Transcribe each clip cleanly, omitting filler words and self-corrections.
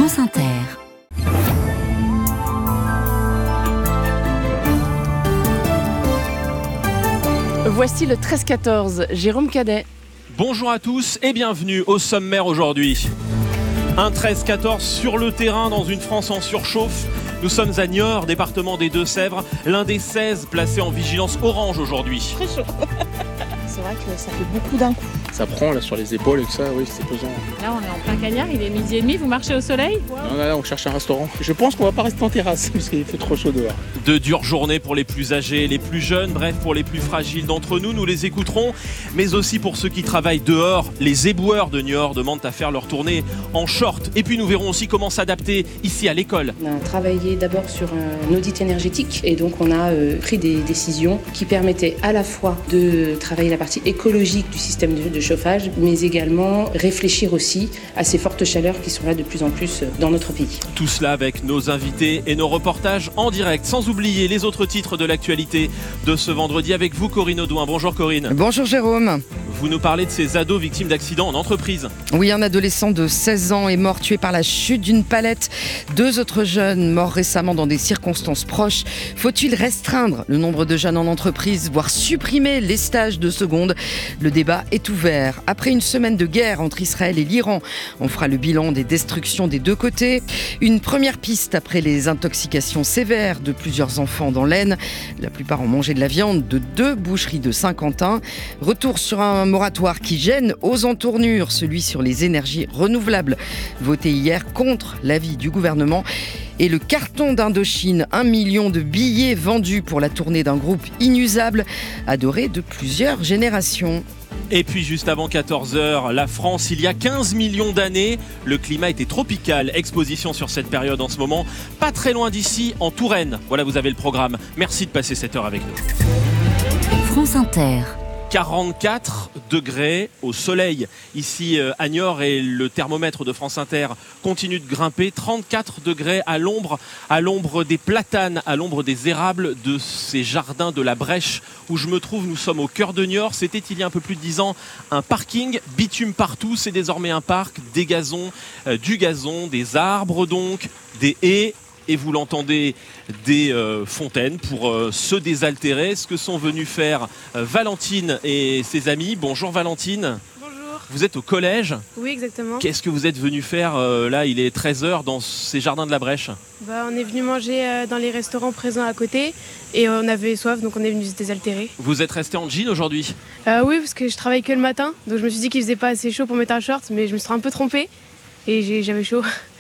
France Inter. Voici le 13-14, Jérôme Cadet. Bonjour à tous et bienvenue au sommaire aujourd'hui. Un 13-14 sur le terrain dans une France en surchauffe. Nous sommes à Niort, département des Deux-Sèvres, l'un des 16 placés en vigilance orange aujourd'hui. Très chaud. C'est vrai que ça fait beaucoup d'un coup. Ça prend là sur les épaules et tout ça, oui c'est pesant. Là on est en plein cagnard, il est 12h30, vous marchez au soleil ? Non, là on cherche un restaurant. Je pense qu'on va pas rester en terrasse parce qu'il fait trop chaud dehors. De dures journées pour les plus âgés, les plus jeunes, bref pour les plus fragiles d'entre nous, nous les écouterons. Mais aussi pour ceux qui travaillent dehors, les éboueurs de Niort demandent à faire leur tournée en short. Et puis nous verrons aussi comment s'adapter ici à l'école. On a travaillé d'abord sur un audit énergétique et donc on a pris des décisions qui permettaient à la fois de travailler la partie écologique du système de chauffage, mais également réfléchir aussi à ces fortes chaleurs qui sont là de plus en plus dans notre pays. Tout cela avec nos invités et nos reportages en direct, sans oublier les autres titres de l'actualité de ce vendredi avec vous Corinne Audouin. Bonjour Corinne. Bonjour Jérôme. Vous nous parlez de ces ados victimes d'accidents en entreprise. Oui, un adolescent de 16 ans est mort tué par la chute d'une palette. 2 autres jeunes morts récemment dans des circonstances proches. Faut-il restreindre le nombre de jeunes en entreprise, voire supprimer les stages de seconde ? Le débat est ouvert. Après une semaine de guerre entre Israël et l'Iran, on fera le bilan des destructions des deux côtés. Une première piste après les intoxications sévères de plusieurs enfants dans l'Aisne. La plupart ont mangé de la viande de 2 boucheries de Saint-Quentin. Retour sur un moratoire qui gêne aux entournures, celui sur les énergies renouvelables, voté hier contre l'avis du gouvernement. Et le carton d'Indochine, 1 million de billets vendus pour la tournée d'un groupe inusable, adoré de plusieurs générations. Et puis juste avant 14h, la France, il y a 15 millions d'années, le climat était tropical. Exposition sur cette période en ce moment, pas très loin d'ici, en Touraine. Voilà, vous avez le programme. Merci de passer cette heure avec nous. France Inter. 44 degrés au soleil ici à Niort et le thermomètre de France Inter continue de grimper. 34 degrés à l'ombre des platanes, à l'ombre des érables de ces jardins de la Brèche où je me trouve. Nous sommes au cœur de Niort. C'était il y a un peu plus de 10 ans un parking, bitume partout. C'est désormais un parc, des gazons, du gazon, des arbres donc, des haies. Et vous l'entendez, des fontaines pour se désaltérer. Ce que sont venus faire Valentine et ses amis. Bonjour Valentine. Bonjour. Vous êtes au collège. Oui, exactement. Qu'est-ce que vous êtes venu faire là, il est 13h dans ces jardins de la Brèche? On est venu manger dans les restaurants présents à côté et on avait soif, donc on est venu se désaltérer. Vous êtes resté en jean aujourd'hui? Oui, parce que je travaille que le matin, donc je me suis dit qu'il faisait pas assez chaud pour mettre un short, mais je me suis un peu trompée et j'avais chaud.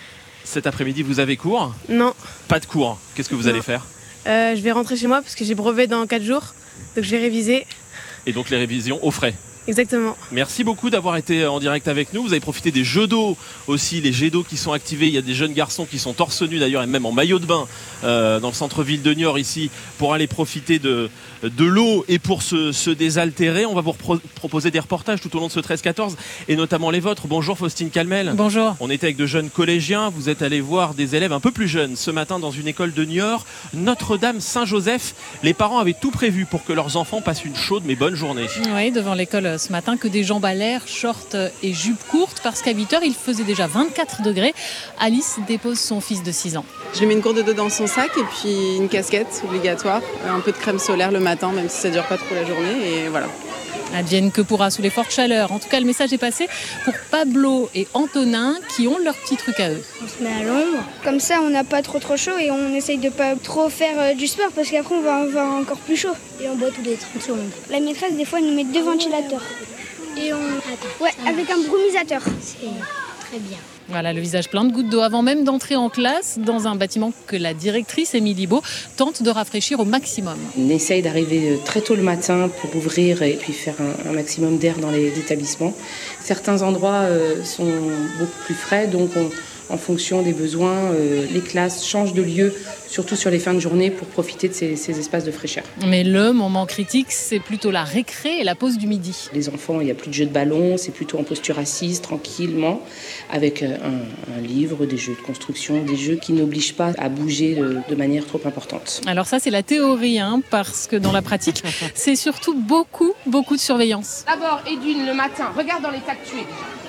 Cet après-midi, vous avez cours? Non. Pas de cours. Qu'est-ce que vous allez faire? Je vais rentrer chez moi parce que j'ai brevet dans 4 jours, donc je vais réviser. Et donc les révisions au frais? Exactement. Merci beaucoup d'avoir été en direct avec nous. Vous avez profité des jeux d'eau aussi, les jets d'eau qui sont activés. Il y a des jeunes garçons qui sont torse nu d'ailleurs et même en maillot de bain dans le centre-ville de Niort ici pour aller profiter de l'eau et pour se désaltérer. On va vous proposer des reportages tout au long de ce 13-14 et notamment les vôtres. Bonjour Faustine Calmel. Bonjour. On était avec de jeunes collégiens. Vous êtes allés voir des élèves un peu plus jeunes ce matin dans une école de Niort, Notre-Dame-Saint-Joseph. Les parents avaient tout prévu pour que leurs enfants passent une chaude mais bonne journée. Oui, devant l'école ce matin, que des jambes à l'air, shorts et jupes courtes, parce qu'à 8h, il faisait déjà 24 degrés. Alice dépose son fils de 6 ans. Je lui mets une gourde d'eau dans son sac et puis une casquette obligatoire, un peu de crème solaire le matin, même si ça ne dure pas trop la journée, et voilà. Advienne que pourra sous les fortes chaleurs. En tout cas, le message est passé pour Pablo et Antonin qui ont leur petit truc à eux. On se met à l'ombre. Comme ça, on n'a pas trop chaud et on essaye de pas trop faire du sport parce qu'après, on va avoir encore plus chaud. Et on boit tous les 30 secondes. La maîtresse, des fois, elle nous met 2 ventilateurs. Et on attend. Ouais, avec un brumisateur. C'est très bien. Voilà, le visage plein de gouttes d'eau avant même d'entrer en classe dans un bâtiment que la directrice Émilie Beau tente de rafraîchir au maximum. On essaye d'arriver très tôt le matin pour ouvrir et puis faire un maximum d'air dans les établissements. Certains endroits sont beaucoup plus frais, donc en fonction des besoins, les classes changent de lieu, surtout sur les fins de journée, pour profiter de ces espaces de fraîcheur. Mais le moment critique, c'est plutôt la récré et la pause du midi. Les enfants, il n'y a plus de jeux de ballon, c'est plutôt en posture assise, tranquillement, avec un livre, des jeux de construction, des jeux qui n'obligent pas à bouger de manière trop importante. Alors ça, c'est la théorie, parce que dans la pratique, c'est surtout beaucoup de surveillance. D'abord, Edwin, le matin, regarde dans les tas que tu es.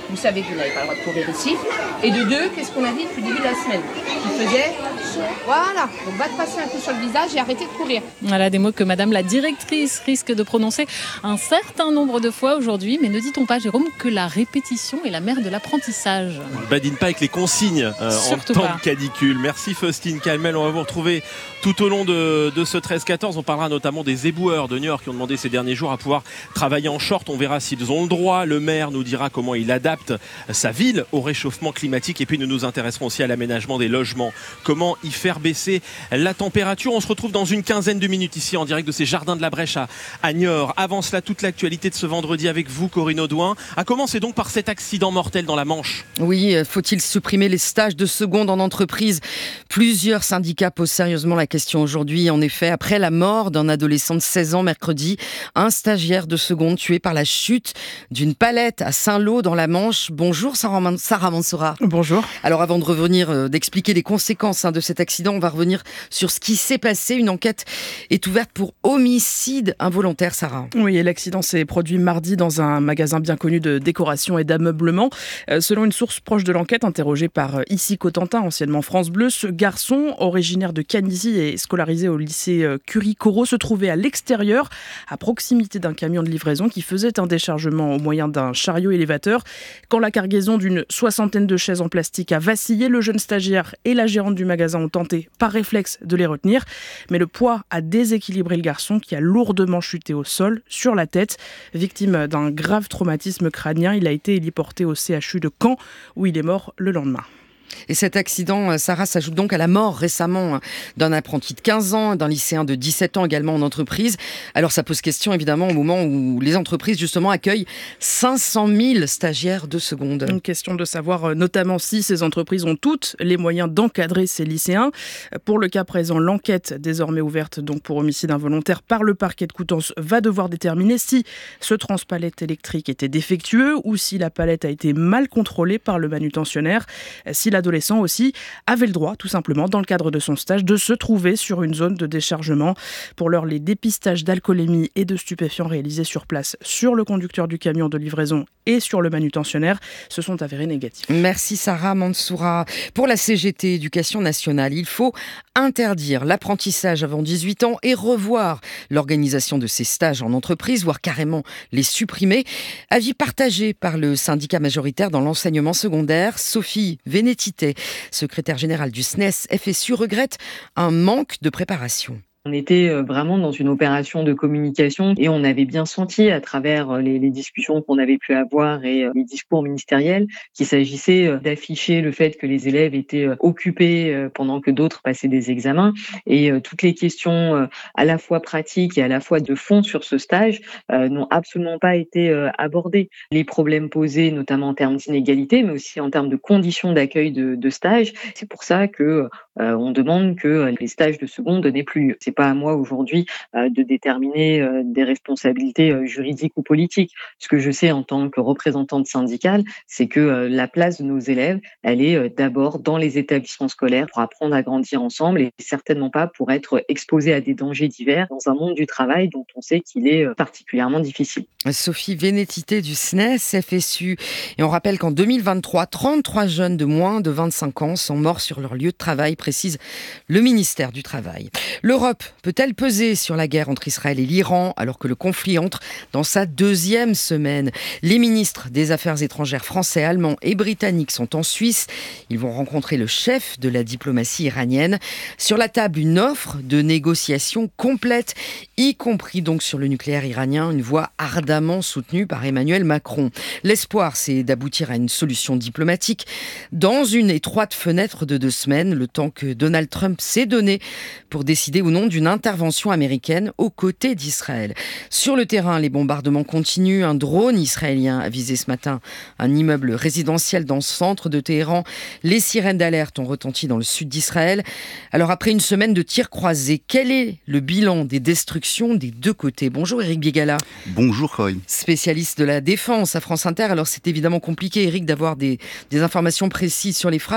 vous savez que vous n'avez pas le droit de courir ici. Et de deux, qu'est-ce qu'on a dit depuis le début de la semaine? Qui faisait... Voilà, donc va te passer un coup sur le visage et arrêtez de courir. Voilà des mots que Madame la directrice risque de prononcer un certain nombre de fois aujourd'hui. Mais ne dit-on pas, Jérôme, que la répétition est la mère de l'apprentissage? Ne badine pas avec les consignes en temps de canicule. Merci Faustine Calmel, on va vous retrouver tout au long de ce 13-14. On parlera notamment des éboueurs de New York qui ont demandé ces derniers jours à pouvoir travailler en short. On verra s'ils ont le droit. Le maire nous dira comment il adapte sa ville au réchauffement climatique. Et puis nous nous intéresserons aussi à l'aménagement des logements. Comment y faire baisser la température. On se retrouve dans une quinzaine de minutes ici en direct de ces jardins de la Brèche à Niort. Avant cela, toute l'actualité de ce vendredi avec vous, Corinne Audouin. A commencé donc par cet accident mortel dans la Manche. Oui, faut-il supprimer les stages de seconde en entreprise? Plusieurs syndicats posent sérieusement la question aujourd'hui. En effet, après la mort d'un adolescent de 16 ans mercredi, un stagiaire de seconde tué par la chute d'une palette à Saint-Lô dans la Manche. Bonjour Sarah Mansoura. Bonjour. Alors avant de revenir, d'expliquer les conséquences de cet accident, on va revenir sur ce qui s'est passé. Une enquête est ouverte pour homicide involontaire, Sarah. Oui, et l'accident s'est produit mardi dans un magasin bien connu de décoration et d'ameublement. Selon une source proche de l'enquête, interrogée par Issy Cotentin, anciennement France Bleu, ce garçon, originaire de Canizy et scolarisé au lycée Curie-Corot, se trouvait à l'extérieur, à proximité d'un camion de livraison qui faisait un déchargement au moyen d'un chariot élévateur. Quand la cargaison d'une 60aine de chaises en plastique a vacillé, le jeune stagiaire et la gérante du magasin ont tenté, par réflexe, de les retenir. Mais le poids a déséquilibré le garçon qui a lourdement chuté au sol, sur la tête. Victime d'un grave traumatisme crânien, il a été héliporté au CHU de Caen, où il est mort le lendemain. Et cet accident, Sarah, s'ajoute donc à la mort récemment d'un apprenti de 15 ans, d'un lycéen de 17 ans également en entreprise. Alors ça pose question évidemment au moment où les entreprises justement accueillent 500 000 stagiaires de seconde. Une question de savoir notamment si ces entreprises ont toutes les moyens d'encadrer ces lycéens. Pour le cas présent, l'enquête désormais ouverte donc pour homicide involontaire par le parquet de Coutances va devoir déterminer si ce transpalette électrique était défectueux ou si la palette a été mal contrôlée par le manutentionnaire. Si l'adolescent aussi avait le droit, tout simplement, dans le cadre de son stage, de se trouver sur une zone de déchargement. Pour l'heure, les dépistages d'alcoolémie et de stupéfiants réalisés sur place sur le conducteur du camion de livraison et sur le manutentionnaire se sont avérés négatifs. Merci Sarah Mansoura. Pour la CGT Éducation nationale, il faut interdire l'apprentissage avant 18 ans et revoir l'organisation de ces stages en entreprise, voire carrément les supprimer. Avis partagé par le syndicat majoritaire dans l'enseignement secondaire. Sophie Vénétité, secrétaire générale du SNES FSU, regrette un manque de préparation. On était vraiment dans une opération de communication et on avait bien senti à travers les discussions qu'on avait pu avoir et les discours ministériels qu'il s'agissait d'afficher le fait que les élèves étaient occupés pendant que d'autres passaient des examens et toutes les questions à la fois pratiques et à la fois de fond sur ce stage n'ont absolument pas été abordées. Les problèmes posés notamment en termes d'inégalité mais aussi en termes de conditions d'accueil de stage, c'est pour ça que on demande que les stages de seconde n'aient plus lieu. C'est pas à moi aujourd'hui de déterminer des responsabilités juridiques ou politiques. Ce que je sais en tant que représentante syndicale, c'est que la place de nos élèves, elle est d'abord dans les établissements scolaires pour apprendre à grandir ensemble et certainement pas pour être exposés à des dangers divers dans un monde du travail dont on sait qu'il est particulièrement difficile. Sophie Vénétité du SNES FSU. Et on rappelle qu'en 2023, 33 jeunes de moins de 25 ans sont morts sur leur lieu de travail, précise le ministère du Travail. L'Europe peut-elle peser sur la guerre entre Israël et l'Iran alors que le conflit entre dans sa deuxième semaine? Les ministres des Affaires étrangères français, allemands et britanniques sont en Suisse. Ils vont rencontrer le chef de la diplomatie iranienne. Sur la table, une offre de négociation complète, y compris donc sur le nucléaire iranien, une voie ardemment soutenue par Emmanuel Macron. L'espoir, c'est d'aboutir à une solution diplomatique dans une étroite fenêtre de 2 semaines, le temps que Donald Trump s'est donné pour décider ou non d'une intervention américaine aux côtés d'Israël. Sur le terrain, les bombardements continuent. Un drone israélien a visé ce matin un immeuble résidentiel dans le centre de Téhéran. Les sirènes d'alerte ont retenti dans le sud d'Israël. Alors après une semaine de tirs croisés, quel est le bilan des destructions des deux côtés? Bonjour Éric Biégala. Bonjour Corinne. Spécialiste de la défense à France Inter. Alors c'est évidemment compliqué Éric d'avoir des informations précises sur les frappes. Alors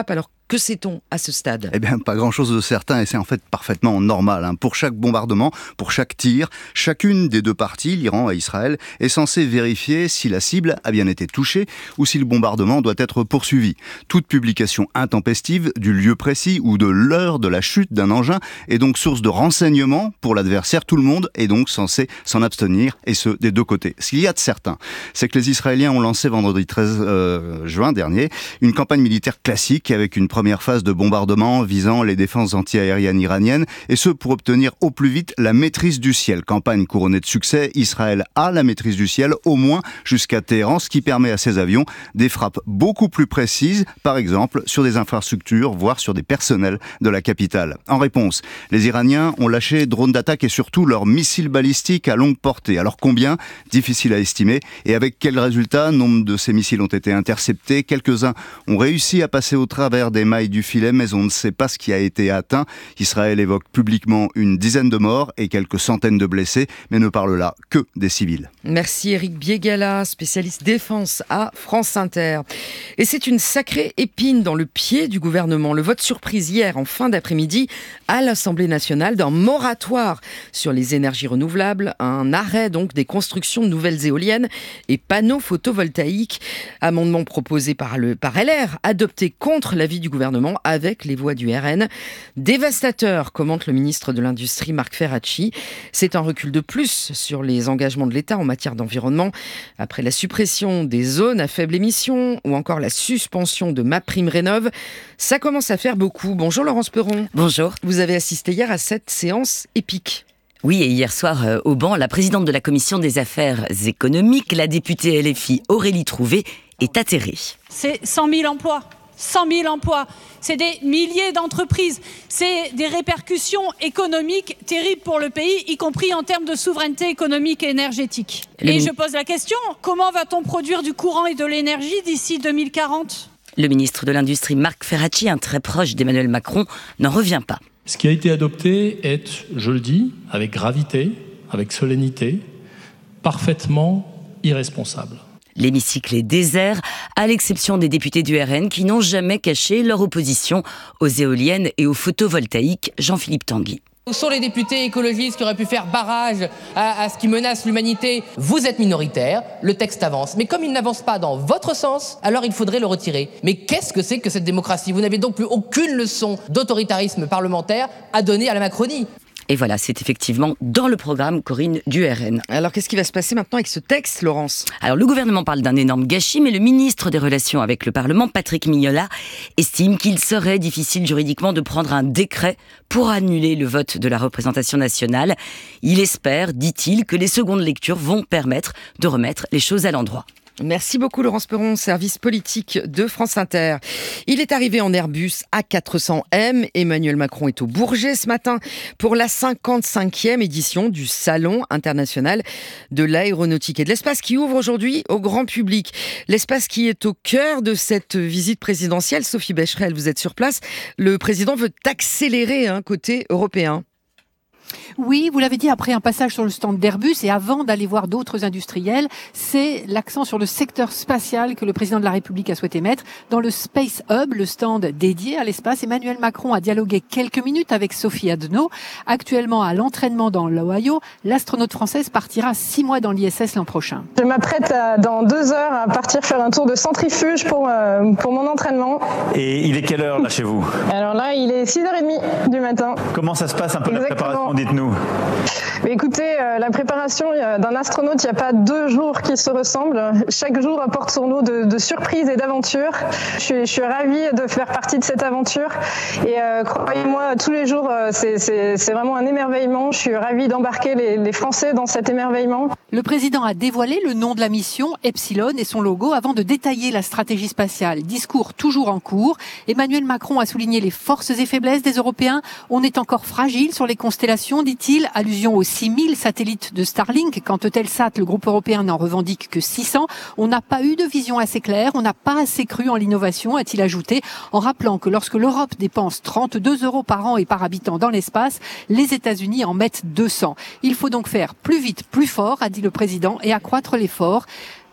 Que sait-on à ce stade ? Eh bien, pas grand-chose de certain, et c'est en fait parfaitement normal. Pour chaque bombardement, pour chaque tir, chacune des deux parties, l'Iran et Israël, est censée vérifier si la cible a bien été touchée ou si le bombardement doit être poursuivi. Toute publication intempestive du lieu précis ou de l'heure de la chute d'un engin est donc source de renseignements pour l'adversaire. Tout le monde est donc censé s'en abstenir, et ce, des deux côtés. Ce qu'il y a de certain, c'est que les Israéliens ont lancé vendredi 13 juin dernier une campagne militaire classique avec une première phase de bombardement visant les défenses antiaériennes iraniennes, et ce pour obtenir au plus vite la maîtrise du ciel. Campagne couronnée de succès, Israël a la maîtrise du ciel, au moins jusqu'à Téhéran, ce qui permet à ses avions des frappes beaucoup plus précises, par exemple sur des infrastructures, voire sur des personnels de la capitale. En réponse, les Iraniens ont lâché drones d'attaque et surtout leurs missiles balistiques à longue portée. Alors combien ? Difficile à estimer. Et avec quels résultats ? Nombre de ces missiles ont été interceptés. Quelques-uns ont réussi à passer au travers des mailles du filet, mais on ne sait pas ce qui a été atteint. Israël évoque publiquement une dizaine de morts et quelques centaines de blessés, mais ne parle là que des civils. Merci Éric Biégala, spécialiste défense à France Inter. Et c'est une sacrée épine dans le pied du gouvernement. Le vote surprise hier en fin d'après-midi à l'Assemblée nationale d'un moratoire sur les énergies renouvelables, un arrêt donc des constructions de nouvelles éoliennes et panneaux photovoltaïques. Amendement proposé par LR, adopté contre l'avis du gouvernement avec les voix du RN. Dévastateur, commente le ministre de l'Industrie Marc Ferracci. C'est un recul de plus sur les engagements de l'État en matière d'environnement. Après la suppression des zones à faible émission ou encore la suspension de MaPrimeRénov', ça commence à faire beaucoup. Bonjour Laurence Perron. Bonjour. Vous avez assisté hier à cette séance épique. Oui, et hier soir, au banc, la présidente de la Commission des affaires économiques, la députée LFI Aurélie Trouvé, est atterrée. C'est 100 000 emplois. 100 000 emplois, c'est des milliers d'entreprises, c'est des répercussions économiques terribles pour le pays, y compris en termes de souveraineté économique et énergétique. Et je pose la question, comment va-t-on produire du courant et de l'énergie d'ici 2040 ? Le ministre de l'Industrie Marc Ferracci, un très proche d'Emmanuel Macron, n'en revient pas. Ce qui a été adopté est, je le dis, avec gravité, avec solennité, parfaitement irresponsable. L'hémicycle est désert, à l'exception des députés du RN qui n'ont jamais caché leur opposition aux éoliennes et aux photovoltaïques. Jean-Philippe Tanguy. Où sont les députés écologistes qui auraient pu faire barrage à ce qui menace l'humanité ? Vous êtes minoritaire, le texte avance. Mais comme il n'avance pas dans votre sens, alors il faudrait le retirer. Mais qu'est-ce que c'est que cette démocratie ? Vous n'avez donc plus aucune leçon d'autoritarisme parlementaire à donner à la Macronie. Et voilà, c'est effectivement dans le programme, Corinne, du RN. Alors, qu'est-ce qui va se passer maintenant avec ce texte, Laurence ? Alors, le gouvernement parle d'un énorme gâchis, mais le ministre des Relations avec le Parlement, Patrick Mignola, estime qu'il serait difficile juridiquement de prendre un décret pour annuler le vote de la représentation nationale. Il espère, dit-il, que les secondes lectures vont permettre de remettre les choses à l'endroit. Merci beaucoup Laurence Perron, service politique de France Inter. Il est arrivé en Airbus A400M. Emmanuel Macron est au Bourget ce matin pour la 55e édition du Salon international de l'aéronautique et de l'espace qui ouvre aujourd'hui au grand public. L'espace qui est au cœur de cette visite présidentielle. Sophie Becherel, vous êtes sur place. Le président veut accélérer côté européen. Oui, vous l'avez dit, après un passage sur le stand d'Airbus et avant d'aller voir d'autres industriels, c'est l'accent sur le secteur spatial que le président de la République a souhaité mettre. Dans le Space Hub, le stand dédié à l'espace, Emmanuel Macron a dialogué quelques minutes avec Sophie Adenau. Actuellement à l'entraînement dans l'Ohio, l'astronaute française partira 6 mois dans l'ISS l'an prochain. Je m'apprête dans 2 heures à partir faire un tour de centrifuge pour mon entraînement. Et il est quelle heure là chez vous ? Alors là, il est 6h30 du matin. Comment ça se passe un peu la préparation ? Dites-nous. Mais écoutez, la préparation d'un astronaute, il n'y a pas 2 jours qui se ressemblent. Chaque jour apporte son lot de surprises et d'aventures. Je suis ravie de faire partie de cette aventure. Et croyez-moi, tous les jours, c'est vraiment un émerveillement. Je suis ravie d'embarquer les Français dans cet émerveillement. Le président a dévoilé le nom de la mission, Epsilon, et son logo avant de détailler la stratégie spatiale. Discours toujours en cours. Emmanuel Macron a souligné les forces et faiblesses des Européens. On est encore fragile sur les constellations, dit-il. Allusion aux 6000 satellites de Starlink. Quant à Telsat, le groupe européen n'en revendique que 600. On n'a pas eu de vision assez claire. On n'a pas assez cru en l'innovation, a-t-il ajouté, en rappelant que lorsque l'Europe dépense 32 € par an et par habitant dans l'espace, les États-Unis en mettent 200. Il faut donc faire plus vite, plus fort, a dit le président, et accroître l'effort.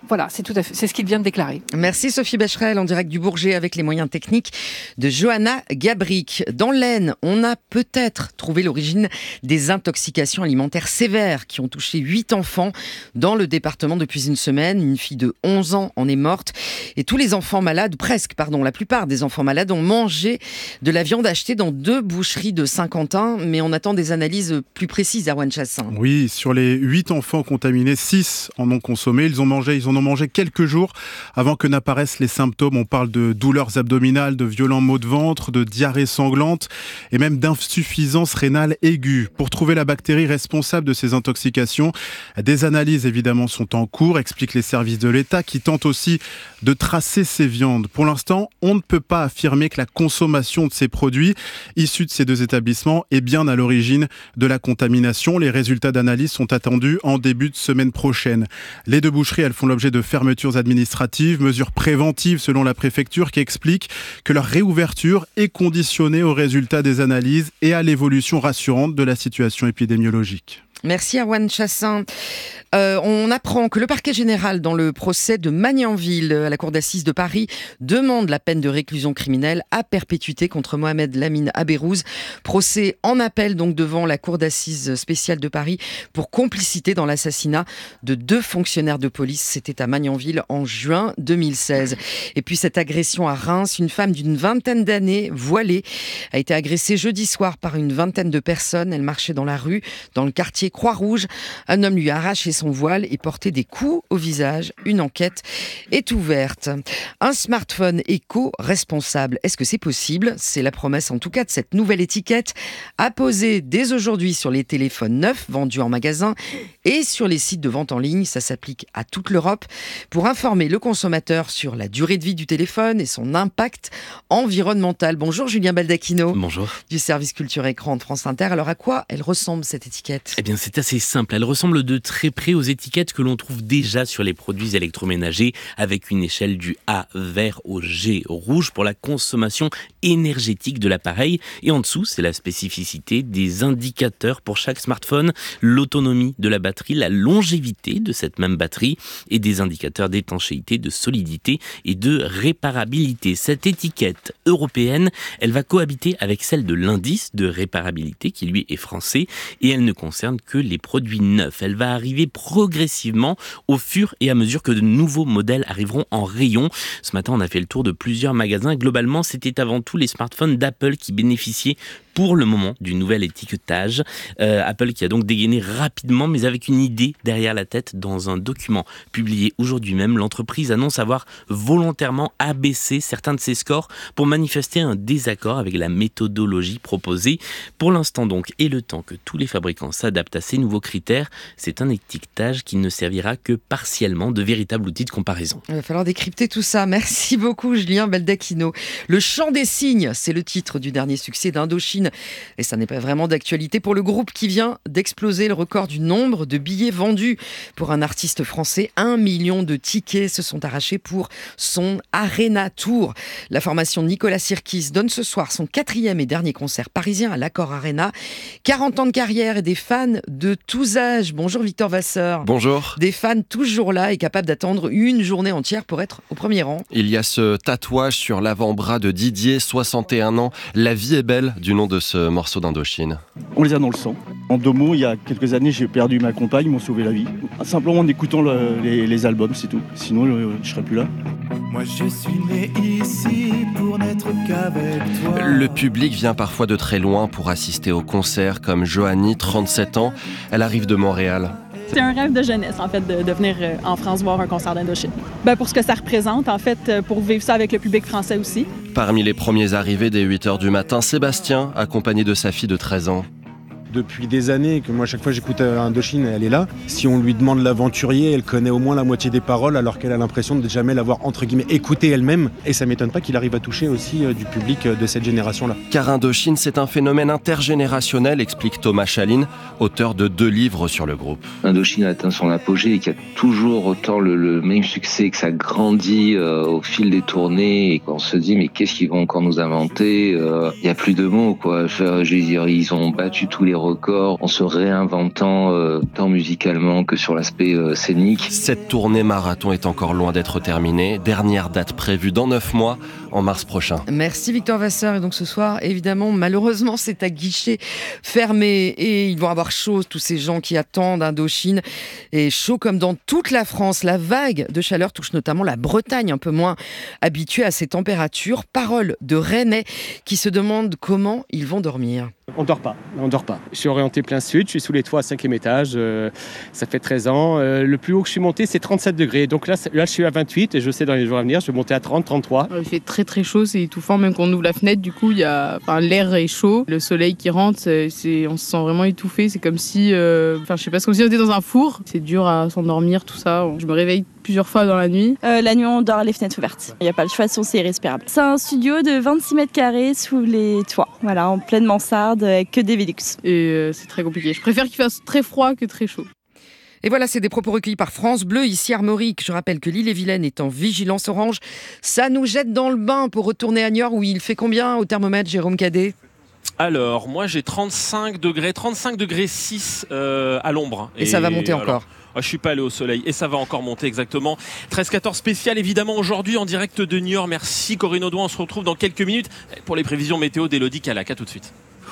Voilà, c'est ce qu'il vient de déclarer. Merci Sophie Becherel, en direct du Bourget avec les moyens techniques de Johanna Gabric. Dans l'Aisne, on a peut-être trouvé l'origine des intoxications alimentaires sévères qui ont touché 8 enfants dans le département depuis une semaine. Une fille de 11 ans en est morte et tous les enfants malades, la plupart des enfants malades ont mangé de la viande achetée dans 2 boucheries de Saint-Quentin, mais on attend des analyses plus précises, Erwan Chassin. Oui, sur les 8 enfants contaminés, 6 en ont consommé. Ils en ont mangé quelques jours avant que n'apparaissent les symptômes. On parle de douleurs abdominales, de violents maux de ventre, de diarrhée sanglante et même d'insuffisance rénale aiguë. Pour trouver la bactérie responsable de ces intoxications, des analyses évidemment sont en cours, expliquent les services de l'État qui tentent aussi de tracer ces viandes. Pour l'instant, on ne peut pas affirmer que la consommation de ces produits issus de ces 2 établissements est bien à l'origine de la contamination. Les résultats d'analyse sont attendus en début de semaine prochaine. Les 2 boucheries, elles font l'objet de fermetures administratives, mesures préventives selon la préfecture qui explique que leur réouverture est conditionnée aux résultats des analyses et à l'évolution rassurante de la situation épidémiologique. Merci Erwan Chassin. On apprend que le parquet général dans le procès de Magnanville à la cour d'assises de Paris demande la peine de réclusion criminelle à perpétuité contre Mohamed Lamine Aberouz. Procès en appel donc devant la cour d'assises spéciale de Paris pour complicité dans l'assassinat de 2 fonctionnaires de police. C'était à Magnanville en juin 2016. Et puis cette agression à Reims, une femme d'une 20aine d'années, voilée, a été agressée jeudi soir par une 20aine de personnes. Elle marchait dans la rue, dans le quartier Croix-Rouge. Un homme lui a arraché son voile et porté des coups au visage. Une enquête est ouverte. Un smartphone éco-responsable, est-ce que c'est possible ? C'est la promesse en tout cas de cette nouvelle étiquette apposée dès aujourd'hui sur les téléphones neufs vendus en magasin et sur les sites de vente en ligne. Ça s'applique à toute l'Europe pour informer le consommateur sur la durée de vie du téléphone et son impact environnemental. Bonjour Julien Baldacchino. Bonjour. Du service culture écran de France Inter. Alors à quoi elle ressemble cette étiquette ? Eh bien c'est assez simple. Elle ressemble de très près aux étiquettes que l'on trouve déjà sur les produits électroménagers avec une échelle du A vert au G rouge pour la consommation énergétique de l'appareil. Et en dessous, c'est la spécificité des indicateurs pour chaque smartphone, l'autonomie de la batterie, la longévité de cette même batterie et des indicateurs d'étanchéité, de solidité et de réparabilité. Cette étiquette européenne, elle va cohabiter avec celle de l'indice de réparabilité qui lui est français et elle ne concerne que les produits neufs. Elle va arriver progressivement au fur et à mesure que de nouveaux modèles arriveront en rayon. Ce matin, on a fait le tour de plusieurs magasins. Globalement, c'était avant tout les smartphones d'Apple qui bénéficiaient pour le moment du nouvel étiquetage. Apple qui a donc dégainé rapidement, mais avec une idée derrière la tête. Dans un document publié aujourd'hui même, l'entreprise annonce avoir volontairement abaissé certains de ses scores pour manifester un désaccord avec la méthodologie proposée. Pour l'instant donc, et le temps que tous les fabricants s'adaptent à ces nouveaux critères, c'est un étiquetage qui ne servira que partiellement de véritable outil de comparaison. Il va falloir décrypter tout ça. Merci beaucoup Julien Baldacchino. Le chant des cygnes, c'est le titre du dernier succès d'Indochine. Et ça n'est pas vraiment d'actualité pour le groupe qui vient d'exploser le record du nombre de billets vendus pour un artiste français. 1 million de tickets se sont arrachés pour son Arena Tour. La formation Nicolas Sirkis donne ce soir son 4e et dernier concert parisien à l'Accor Arena. 40 ans de carrière et des fans de tous âges. Bonjour Victor Vasseur. Bonjour. Des fans toujours là et capables d'attendre une journée entière pour être au premier rang. Il y a ce tatouage sur l'avant-bras de Didier, 61 ans. La vie est belle, du nom de ce morceau d'Indochine. On les a dans le sang. En 2 mots, il y a quelques années, j'ai perdu ma compagne, ils m'ont sauvé la vie. Simplement en écoutant les albums, c'est tout. Sinon, je serais plus là. Moi je suis né ici pour n'être qu'avec toi. Le public vient parfois de très loin pour assister au concert, comme Joanie, 37 ans. Elle arrive de Montréal. C'est un rêve de jeunesse, en fait, de venir en France voir un concert d'Indochine. Pour ce que ça représente, en fait, pour vivre ça avec le public français aussi. Parmi les premiers arrivés dès 8h du matin, Sébastien, accompagné de sa fille de 13 ans. Depuis des années que moi, à chaque fois j'écoute Indochine, elle est là. Si on lui demande l'aventurier, elle connaît au moins la moitié des paroles, alors qu'elle a l'impression de jamais l'avoir, entre guillemets, écouté elle-même. Et ça m'étonne pas qu'il arrive à toucher aussi du public de cette génération-là. Car Indochine, c'est un phénomène intergénérationnel, explique Thomas Chaline, auteur de 2 livres sur le groupe. Indochine a atteint son apogée et qu'il y a toujours autant le même succès, que ça grandit au fil des tournées et qu'on se dit mais qu'est-ce qu'ils vont encore nous inventer. Il n'y a plus de mots, quoi. Je veux dire, ils ont battu tous les records en se réinventant tant musicalement que sur l'aspect scénique. Cette tournée marathon est encore loin d'être terminée. Dernière date prévue dans 9 mois, en mars prochain. Merci Victor Vasseur. Et donc ce soir, évidemment, malheureusement, c'est à guichet fermé et ils vont avoir chaud, tous ces gens qui attendent Indochine. Et chaud comme dans toute la France. La vague de chaleur touche notamment la Bretagne, un peu moins habituée à ces températures. Parole de Rennais qui se demandent comment ils vont dormir. On dort pas. Je suis orienté plein sud, je suis sous les toits à 5e étage, ça fait 13 ans. Le plus haut que je suis monté, c'est 37 degrés. Donc là, je suis à 28 et je sais dans les jours à venir, je vais monter à 30, 33. Il fait très très chaud, c'est étouffant, même quand on ouvre la fenêtre, du coup, l'air est chaud, le soleil qui rentre, on se sent vraiment étouffé, c'est comme si, je sais pas, c'est comme si on était dans un four. C'est dur à s'endormir, tout ça. Je me réveille plusieurs fois dans la nuit. La nuit, on dort les fenêtres ouvertes. Il n'y a pas le choix, sinon c'est irrespirable. C'est un studio de 26 mètres carrés sous les toits, voilà, en pleine mansarde, avec que des Velux. Et c'est très compliqué. Je préfère qu'il fasse très froid que très chaud. Et voilà, c'est des propos recueillis par France Bleu, ici Armorique. Je rappelle que l'Ille-et-Vilaine est en vigilance orange. Ça nous jette dans le bain pour retourner à Niort où il fait combien au thermomètre, Jérôme Cadet ? Alors, moi j'ai 35 degrés 6 à l'ombre. Et ça va monter encore. Je suis pas allé au soleil et ça va encore monter exactement. 13-14 spécial évidemment aujourd'hui en direct de Niort. Merci Corinne Audouin, on se retrouve dans quelques minutes pour les prévisions météo d'Élodie Calac. À tout de suite.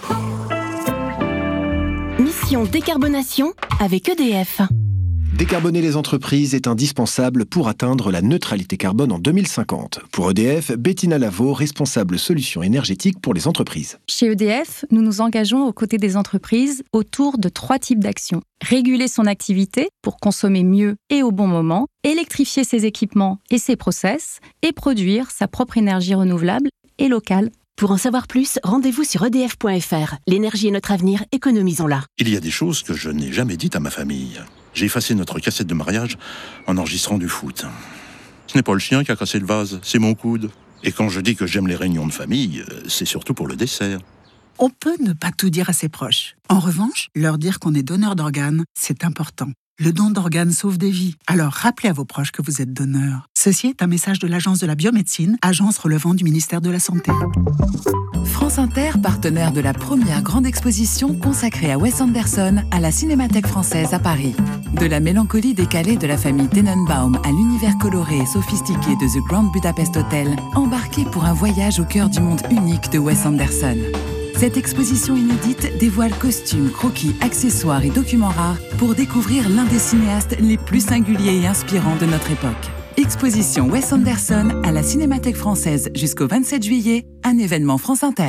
Mission décarbonation avec EDF. Décarboner les entreprises est indispensable pour atteindre la neutralité carbone en 2050. Pour EDF, Bettina Lavaux, responsable solutions énergétiques pour les entreprises. Chez EDF, nous nous engageons aux côtés des entreprises autour de 3 types d'actions. Réguler son activité pour consommer mieux et au bon moment, électrifier ses équipements et ses process, et produire sa propre énergie renouvelable et locale. Pour en savoir plus, rendez-vous sur edf.fr. L'énergie est notre avenir, économisons-la. Il y a des choses que je n'ai jamais dites à ma famille. J'ai effacé notre cassette de mariage en enregistrant du foot. Ce n'est pas le chien qui a cassé le vase, c'est mon coude. Et quand je dis que j'aime les réunions de famille, c'est surtout pour le dessert. On peut ne pas tout dire à ses proches. En revanche, leur dire qu'on est donneur d'organes, c'est important. Le don d'organes sauve des vies. Alors rappelez à vos proches que vous êtes donneur. Ceci est un message de l'Agence de la biomédecine, agence relevant du ministère de la Santé. France Inter, partenaire de la première grande exposition consacrée à Wes Anderson à la Cinémathèque française à Paris. De la mélancolie décalée de la famille Tenenbaum à l'univers coloré et sophistiqué de The Grand Budapest Hotel, embarquez pour un voyage au cœur du monde unique de Wes Anderson. Cette exposition inédite dévoile costumes, croquis, accessoires et documents rares pour découvrir l'un des cinéastes les plus singuliers et inspirants de notre époque. Exposition Wes Anderson à la Cinémathèque française jusqu'au 27 juillet, un événement France Inter.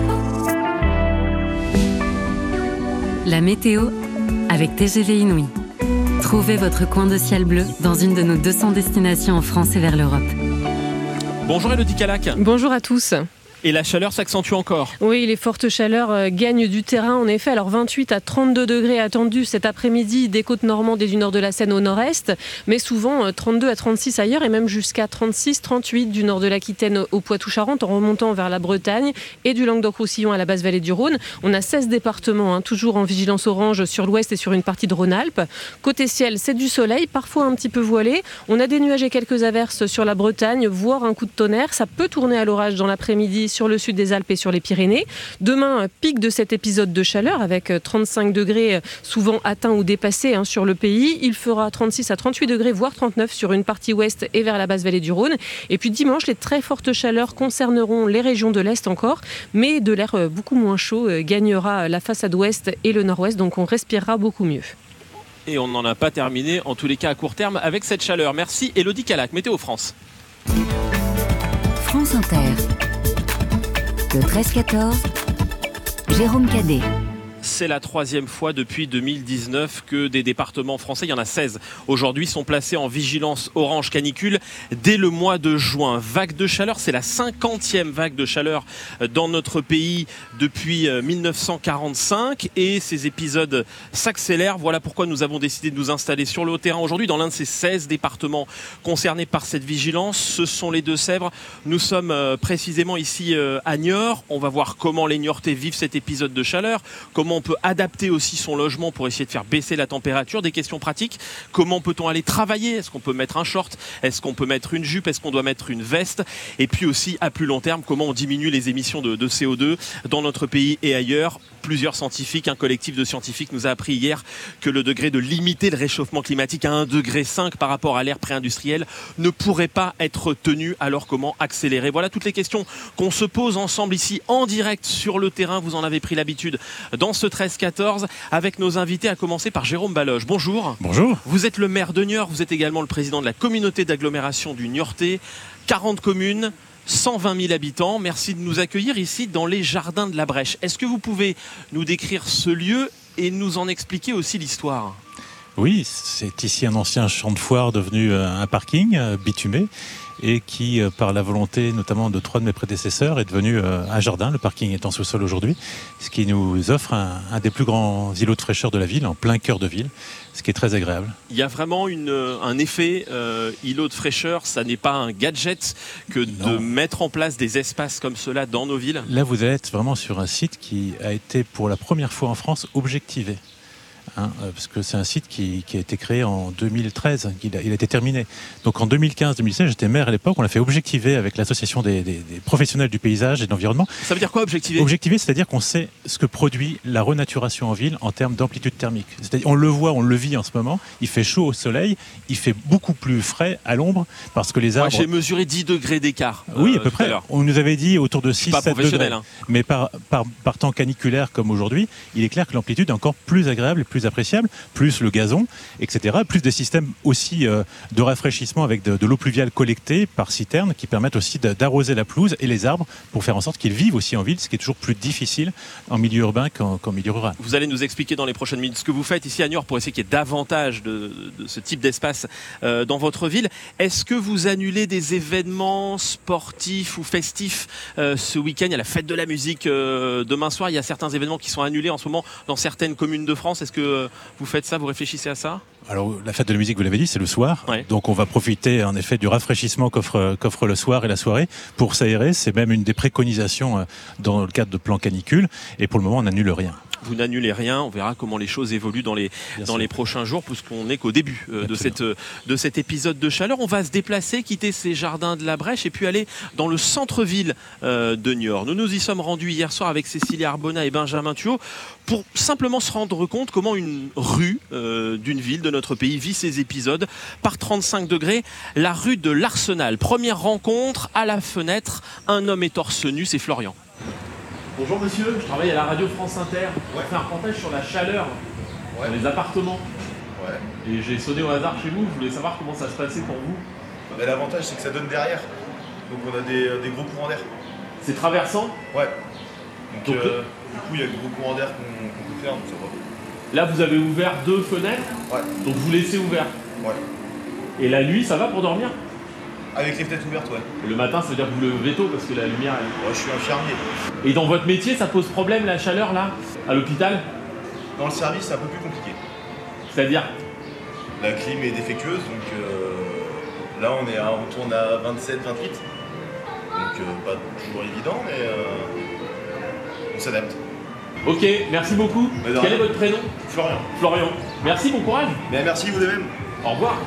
La météo avec TGV Inouï. Trouvez votre coin de ciel bleu dans une de nos 200 destinations en France et vers l'Europe. Bonjour Élodie Calac. Bonjour à tous. Et la chaleur s'accentue encore. Oui, les fortes chaleurs gagnent du terrain en effet. Alors 28 à 32 degrés attendus cet après-midi des côtes normandes et du nord de la Seine au nord-est, mais souvent 32 à 36 ailleurs et même jusqu'à 36, 38 du nord de l'Aquitaine au Poitou-Charentes en remontant vers la Bretagne et du Languedoc-Roussillon à la basse vallée du Rhône. On a 16 départements, toujours en vigilance orange sur l'ouest et sur une partie de Rhône-Alpes. Côté ciel, c'est du soleil, parfois un petit peu voilé. On a des nuages et quelques averses sur la Bretagne, voire un coup de tonnerre. Ça peut tourner à l'orage dans l'après-midi sur le sud des Alpes et sur les Pyrénées. Demain, pic de cet épisode de chaleur avec 35 degrés souvent atteints ou dépassés sur le pays. Il fera 36 à 38 degrés, voire 39 sur une partie ouest et vers la basse vallée du Rhône. Et puis dimanche, les très fortes chaleurs concerneront les régions de l'Est encore, mais de l'air beaucoup moins chaud gagnera la façade ouest et le nord-ouest, donc on respirera beaucoup mieux. Et on n'en a pas terminé, en tous les cas à court terme, avec cette chaleur. Merci Élodie Calac, Météo France. France Inter. Le 13-14, Jérôme Cadet. C'est la 3e fois depuis 2019 que des départements français, il y en a 16 aujourd'hui, sont placés en vigilance orange canicule dès le mois de juin. Vague de chaleur, c'est la 50e vague de chaleur dans notre pays depuis 1945 et ces épisodes s'accélèrent. Voilà pourquoi nous avons décidé de nous installer sur le terrain aujourd'hui dans l'un de ces 16 départements concernés par cette vigilance. Ce sont les Deux-Sèvres. Nous sommes précisément ici à Niort. On va voir comment les Niortais vivent cet épisode de chaleur, comment on peut adapter aussi son logement pour essayer de faire baisser la température, des questions pratiques. Comment peut-on aller travailler? Est-ce qu'on peut mettre un short? Est-ce qu'on peut mettre une jupe? Est-ce qu'on doit mettre une veste? Et puis aussi, à plus long terme, comment on diminue les émissions de CO2 dans notre pays et ailleurs? Plusieurs scientifiques, un collectif de scientifiques nous a appris hier que le degré de limiter le réchauffement climatique à 1,5 degré par rapport à l'ère pré-industrielle ne pourrait pas être tenu. Alors comment accélérer? Voilà toutes les questions qu'on se pose ensemble ici en direct sur le terrain. Vous en avez pris l'habitude dans ce 13-14 avec nos invités, à commencer par Jérôme Baloge. Bonjour. Bonjour. Vous êtes le maire de Niort, vous êtes également le président de la communauté d'agglomération du Niortais. 40 communes, 120 000 habitants. Merci de nous accueillir ici dans les Jardins de la Brèche. Est-ce que vous pouvez nous décrire ce lieu et nous en expliquer aussi l'histoire? Oui, c'est ici un ancien champ de foire devenu un parking bitumé et qui, par la volonté notamment de 3 de mes prédécesseurs, est devenu un jardin. Le parking est en sous-sol aujourd'hui, ce qui nous offre un des plus grands îlots de fraîcheur de la ville, en plein cœur de ville, ce qui est très agréable. Il y a vraiment un effet îlot de fraîcheur. Ça n'est pas un gadget que de mettre en place des espaces comme cela dans nos villes. Là, vous êtes vraiment sur un site qui a été pour la première fois en France objectivé. Parce que c'est un site qui a été créé en 2013, il a été terminé. Donc en 2015-2016, j'étais maire à l'époque, on l'a fait objectiver avec l'association des professionnels du paysage et de l'environnement. Ça veut dire quoi, objectiver? Objectiver, c'est-à-dire qu'on sait ce que produit la renaturation en ville en termes d'amplitude thermique. C'est-à-dire, on le voit, on le vit en ce moment, il fait chaud au soleil, il fait beaucoup plus frais à l'ombre, parce que les arbres... Moi, j'ai mesuré 10 degrés d'écart. Oui, à peu près. On nous avait dit autour de 6-7 degrés. Mais par temps caniculaire comme aujourd'hui, il est clair que l'amplitude est encore plus agréable et plus appréciable, plus le gazon, etc. Plus des systèmes aussi de rafraîchissement avec de l'eau pluviale collectée par citerne qui permettent aussi d'arroser la pelouse et les arbres pour faire en sorte qu'ils vivent aussi en ville, ce qui est toujours plus difficile en milieu urbain qu'en milieu rural. Vous allez nous expliquer dans les prochaines minutes ce que vous faites ici à Niort pour essayer qu'il y ait davantage de ce type d'espace dans votre ville. Est-ce que vous annulez des événements sportifs ou festifs ce week-end? Il y a la fête de la musique demain soir. Il y a certains événements qui sont annulés en ce moment dans certaines communes de France. Est-ce que vous faites ça, vous réfléchissez à ça? Alors la fête de la musique, vous l'avez dit, c'est le soir. Ouais. Donc on va profiter en effet du rafraîchissement qu'offre le soir et la soirée pour s'aérer. C'est même une des préconisations dans le cadre de plan canicule. Et pour le moment, on n'annule rien. Vous n'annulez rien, on verra comment les choses évoluent dans les prochains jours, puisqu'on n'est qu'au début de cet épisode de chaleur. On va se déplacer, quitter ces Jardins de la Brèche et puis aller dans le centre-ville de Niort. Nous nous y sommes rendus hier soir avec Cécilie Arbona et Benjamin Thuot pour simplement se rendre compte comment une rue d'une ville de notre pays vit ces épisodes. Par 35 degrés, la rue de l'Arsenal. Première rencontre à la fenêtre, un homme est torse nu, c'est Florian. Bonjour monsieur, je travaille à la radio France Inter. On fait un reportage sur la chaleur dans les appartements. Ouais. Et j'ai sonné au hasard chez vous, je voulais savoir comment ça se passait pour vous. Mais l'avantage c'est que ça donne derrière. Donc on a des gros courants d'air. C'est traversant? Ouais. Donc du coup il y a des gros courants d'air qu'on peut faire, donc ça va. Là vous avez ouvert 2 fenêtres. Ouais. Donc vous laissez ouvert. Ouais. Et la nuit ça va pour dormir? Avec les fenêtres ouvertes, ouais. Et le matin, ça veut dire que vous levez tôt parce que la lumière... Ouais, je suis infirmier. Et dans votre métier, ça pose problème la chaleur là, à l'hôpital? Dans le service, c'est un peu plus compliqué. C'est-à-dire? La clim est défectueuse, donc là on tourne à 27, 28. Donc pas toujours évident, mais on s'adapte. Ok, merci beaucoup. Quel est votre prénom? Florian. Florian. Merci, bon courage. Mais merci vous de même. Au revoir.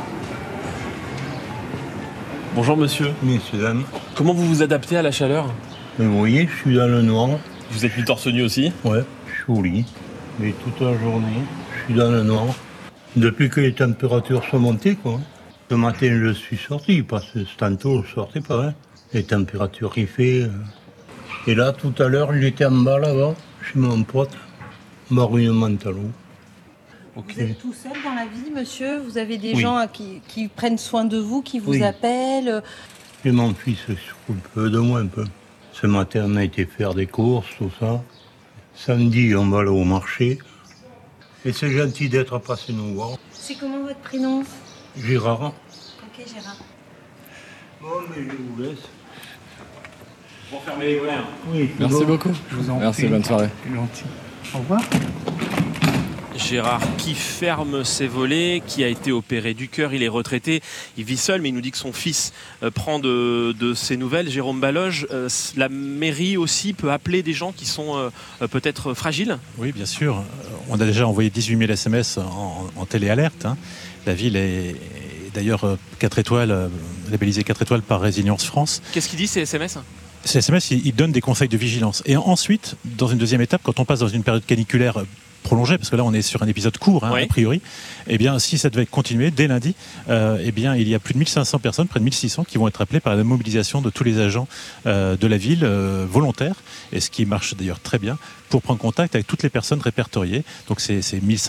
Bonjour monsieur. Messieurs, dames. Comment vous vous adaptez à la chaleur? Vous voyez, je suis dans le noir. Vous êtes mis torse nu aussi? Ouais, je suis au lit. Mais toute la journée, je suis dans le noir. Depuis que les températures sont montées, quoi. Ce matin, je suis sorti, parce que tantôt, je sortais pas. Hein. Les températures, il fait... Et là, tout à l'heure, j'étais en bas, là-bas, chez mon pote, rue Montalot. Okay. Vous êtes tout seul dans la vie, monsieur? Vous avez des gens qui prennent soin de vous, qui vous appellent? Et mon fils s'occupe de moi un peu. Ce matin, on a été faire des courses, tout ça. Samedi, on va aller au marché. Et c'est gentil d'être passé nous voir. C'est comment votre prénom? Gérard. Ok, Gérard. Bon, mais je vous laisse. Pour fermer les volets. Oui, merci beaucoup. Je vous en prie. Merci, bonne soirée. Gentil. Au revoir. Gérard qui ferme ses volets, qui a été opéré du cœur, il est retraité, il vit seul mais il nous dit que son fils prend de ses nouvelles. Jérôme Baloge, la mairie aussi peut appeler des gens qui sont peut-être fragiles? Oui bien sûr, on a déjà envoyé 18 000 SMS en téléalerte. Hein. La ville est d'ailleurs 4 étoiles, labellisée 4 étoiles par Résilience France. Qu'est-ce qu'il dit ces SMS? Ces SMS, ils donnent des conseils de vigilance. Et ensuite, dans une deuxième étape, quand on passe dans une période caniculaire prolongée, parce que là on est sur un épisode court a priori, eh bien si ça devait continuer dès lundi, eh bien il y a plus de 1500 personnes, près de 1600 qui vont être appelées par la mobilisation de tous les agents de la ville volontaires, et ce qui marche d'ailleurs très bien, pour prendre contact avec toutes les personnes répertoriées. Donc c'est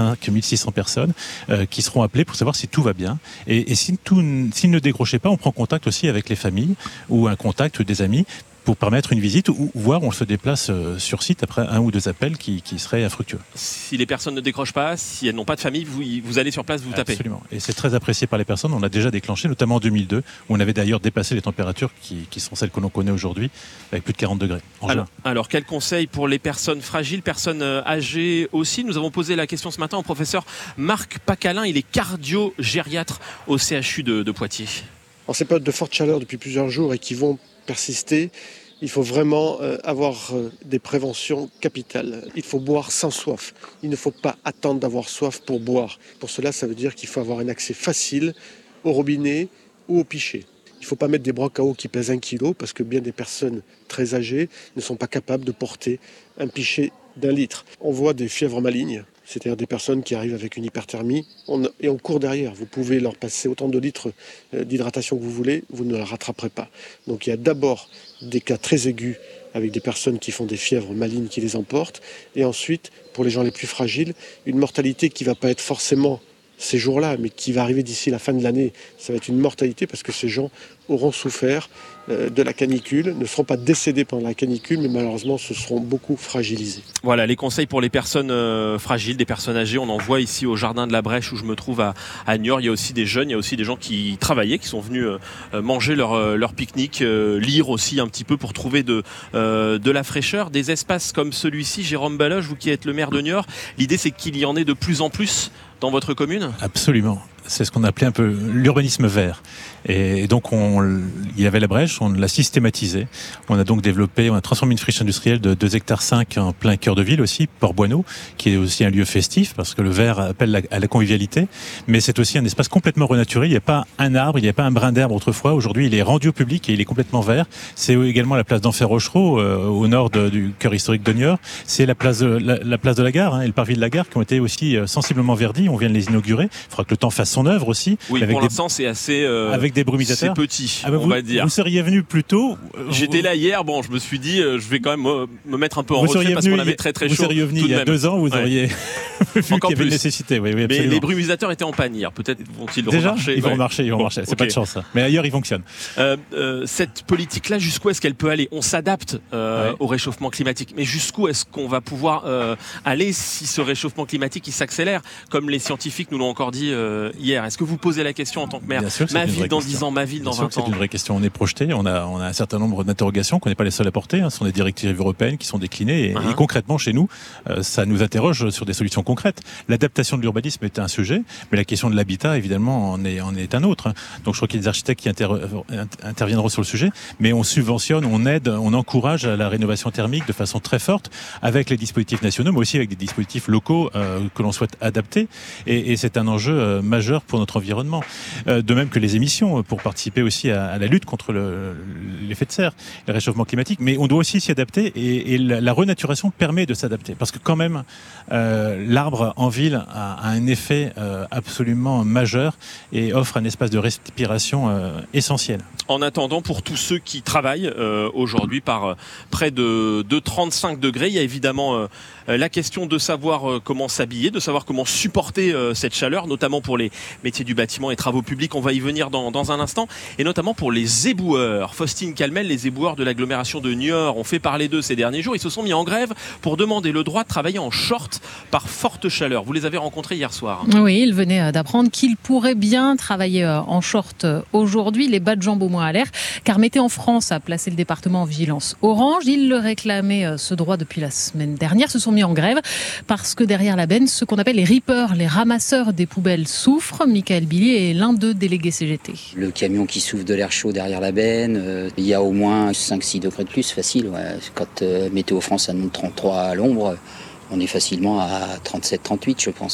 1600 personnes qui seront appelées pour savoir si tout va bien, et s'ils ne décrochaient pas, on prend contact aussi avec les familles ou un contact des amis pour permettre une visite ou voir on se déplace sur site après un ou deux appels qui seraient infructueux. Si les personnes ne décrochent pas, si elles n'ont pas de famille, vous allez sur place, vous tapez. Absolument. Et c'est très apprécié par les personnes. On l'a déjà déclenché, notamment en 2002, où on avait d'ailleurs dépassé les températures qui sont celles que l'on connaît aujourd'hui, avec plus de 40 degrés. Alors, quel conseil pour les personnes fragiles, personnes âgées aussi? Nous avons posé la question ce matin au professeur Marc Pacalin. Il est cardio-gériatre au CHU de Poitiers. En ces périodes de forte chaleur depuis plusieurs jours et qui vont persister, il faut vraiment avoir des préventions capitales. Il faut boire sans soif. Il ne faut pas attendre d'avoir soif pour boire. Pour cela, ça veut dire qu'il faut avoir un accès facile au robinet ou au pichet. Il ne faut pas mettre des brocs à eau qui pèsent 1 kg parce que bien des personnes très âgées ne sont pas capables de porter un pichet d'1 litre. On voit des fièvres malignes, c'est-à-dire des personnes qui arrivent avec une hyperthermie et on court derrière. Vous pouvez leur passer autant de litres d'hydratation que vous voulez, vous ne la rattraperez pas. Donc il y a d'abord des cas très aigus avec des personnes qui font des fièvres malignes qui les emportent, et ensuite, pour les gens les plus fragiles, une mortalité qui ne va pas être forcément ces jours-là, mais qui va arriver d'ici la fin de l'année. Ça va être une mortalité parce que ces gens auront souffert de la canicule, ne seront pas décédés pendant la canicule, mais malheureusement se seront beaucoup fragilisés. Voilà les conseils pour les personnes fragiles, des personnes âgées. On en voit ici au Jardin de la Brèche où je me trouve à Niort. Il y a aussi des jeunes, il y a aussi des gens qui travaillaient, qui sont venus manger leur pique-nique, lire aussi un petit peu pour trouver de la fraîcheur. Des espaces comme celui-ci, Jérôme Baloche, vous qui êtes le maire de Niort, l'idée c'est qu'il y en ait de plus en plus dans votre commune? Absolument. C'est ce qu'on appelait un peu l'urbanisme vert. Et donc, il y avait la brèche, on l'a systématisé. On a donc on a transformé une friche industrielle de 2,5 hectares en plein cœur de ville aussi, Port-Boineau, qui est aussi un lieu festif, parce que le vert appelle à la convivialité. Mais c'est aussi un espace complètement renaturé. Il n'y a pas un arbre, il n'y a pas un brin d'herbe autrefois. Aujourd'hui, il est rendu au public et il est complètement vert. C'est également la place d'Enfer Rochereau, au nord du cœur historique de Niort. C'est la place de la gare et le parvis de la gare qui ont été aussi sensiblement verdis. On vient de les inaugurer. Il faudra que le temps fasse son œuvre aussi. Oui, pour l'instant, c'est assez... avec des brumisateurs. C'est petit, on va dire. Vous seriez venu plus tôt. J'étais là hier, je me suis dit, je vais quand même me mettre un peu en retrait parce qu'on avait très chaud. Vous seriez venu il y a 2 ans, vous auriez vu qu'il y avait une nécessité. Oui, mais les brumisateurs étaient en panne hier. Peut-être vont-ils remarcher. Ils vont marcher. C'est pas de chance, ça. Mais ailleurs, ils fonctionnent. Cette politique-là, jusqu'où est-ce qu'elle peut aller? On s'adapte au réchauffement climatique. Mais jusqu'où est-ce qu'on va pouvoir aller si ce réchauffement climatique il s'accélère? Comme les scientifiques nous l'ont encore dit hier. Est-ce que vous posez la question en tant que maire? Ma ville dans 10 ans, ma ville dans 20 ans. C'est une vraie question. On est projeté. On a un certain nombre d'interrogations qu'on n'est pas les seuls à porter. Ce sont des directives européennes qui sont déclinées. Et concrètement, chez nous, ça nous interroge sur des solutions concrètes. L'adaptation de l'urbanisme est un sujet, mais la question de l'habitat, évidemment, en est un autre. Donc je crois qu'il y a des architectes qui interviendront sur le sujet. Mais on subventionne, on aide, on encourage à la rénovation thermique de façon très forte avec les dispositifs nationaux, mais aussi avec des dispositifs locaux que l'on souhaite adapter. Et c'est un enjeu majeur pour notre environnement. De même que les émissions, pour participer aussi à la lutte contre l'effet de serre, le réchauffement climatique. Mais on doit aussi s'y adapter et la renaturation permet de s'adapter. Parce que quand même, l'arbre en ville a un effet absolument majeur et offre un espace de respiration essentiel. En attendant, pour tous ceux qui travaillent aujourd'hui par près de 35 degrés, il y a évidemment la question de savoir comment s'habiller, de savoir comment supporter cette chaleur, notamment pour les métiers du bâtiment et travaux publics. On va y venir dans un instant. Et notamment pour les éboueurs. Faustine Calmel, les éboueurs de l'agglomération de Niort ont fait parler d'eux ces derniers jours. Ils se sont mis en grève pour demander le droit de travailler en short par forte chaleur. Vous les avez rencontrés hier soir. Oui, ils venaient d'apprendre qu'ils pourraient bien travailler en short aujourd'hui, les bas de jambes au moins à l'air, car Météo France a placé le département en vigilance orange. Ils le réclamaient ce droit depuis la semaine dernière, se sont mis en grève parce que derrière la benne, ce qu'on appelle les rippers, les ramasseurs des poubelles souffrent. Michael Billier est l'un d'eux, délégué CGT. Le camion qui souffle de l'air chaud derrière la benne, il y a au moins 5-6 degrés de plus, facile. Ouais. Quand Météo France annonce 33 à l'ombre, on est facilement à 37-38, je pense.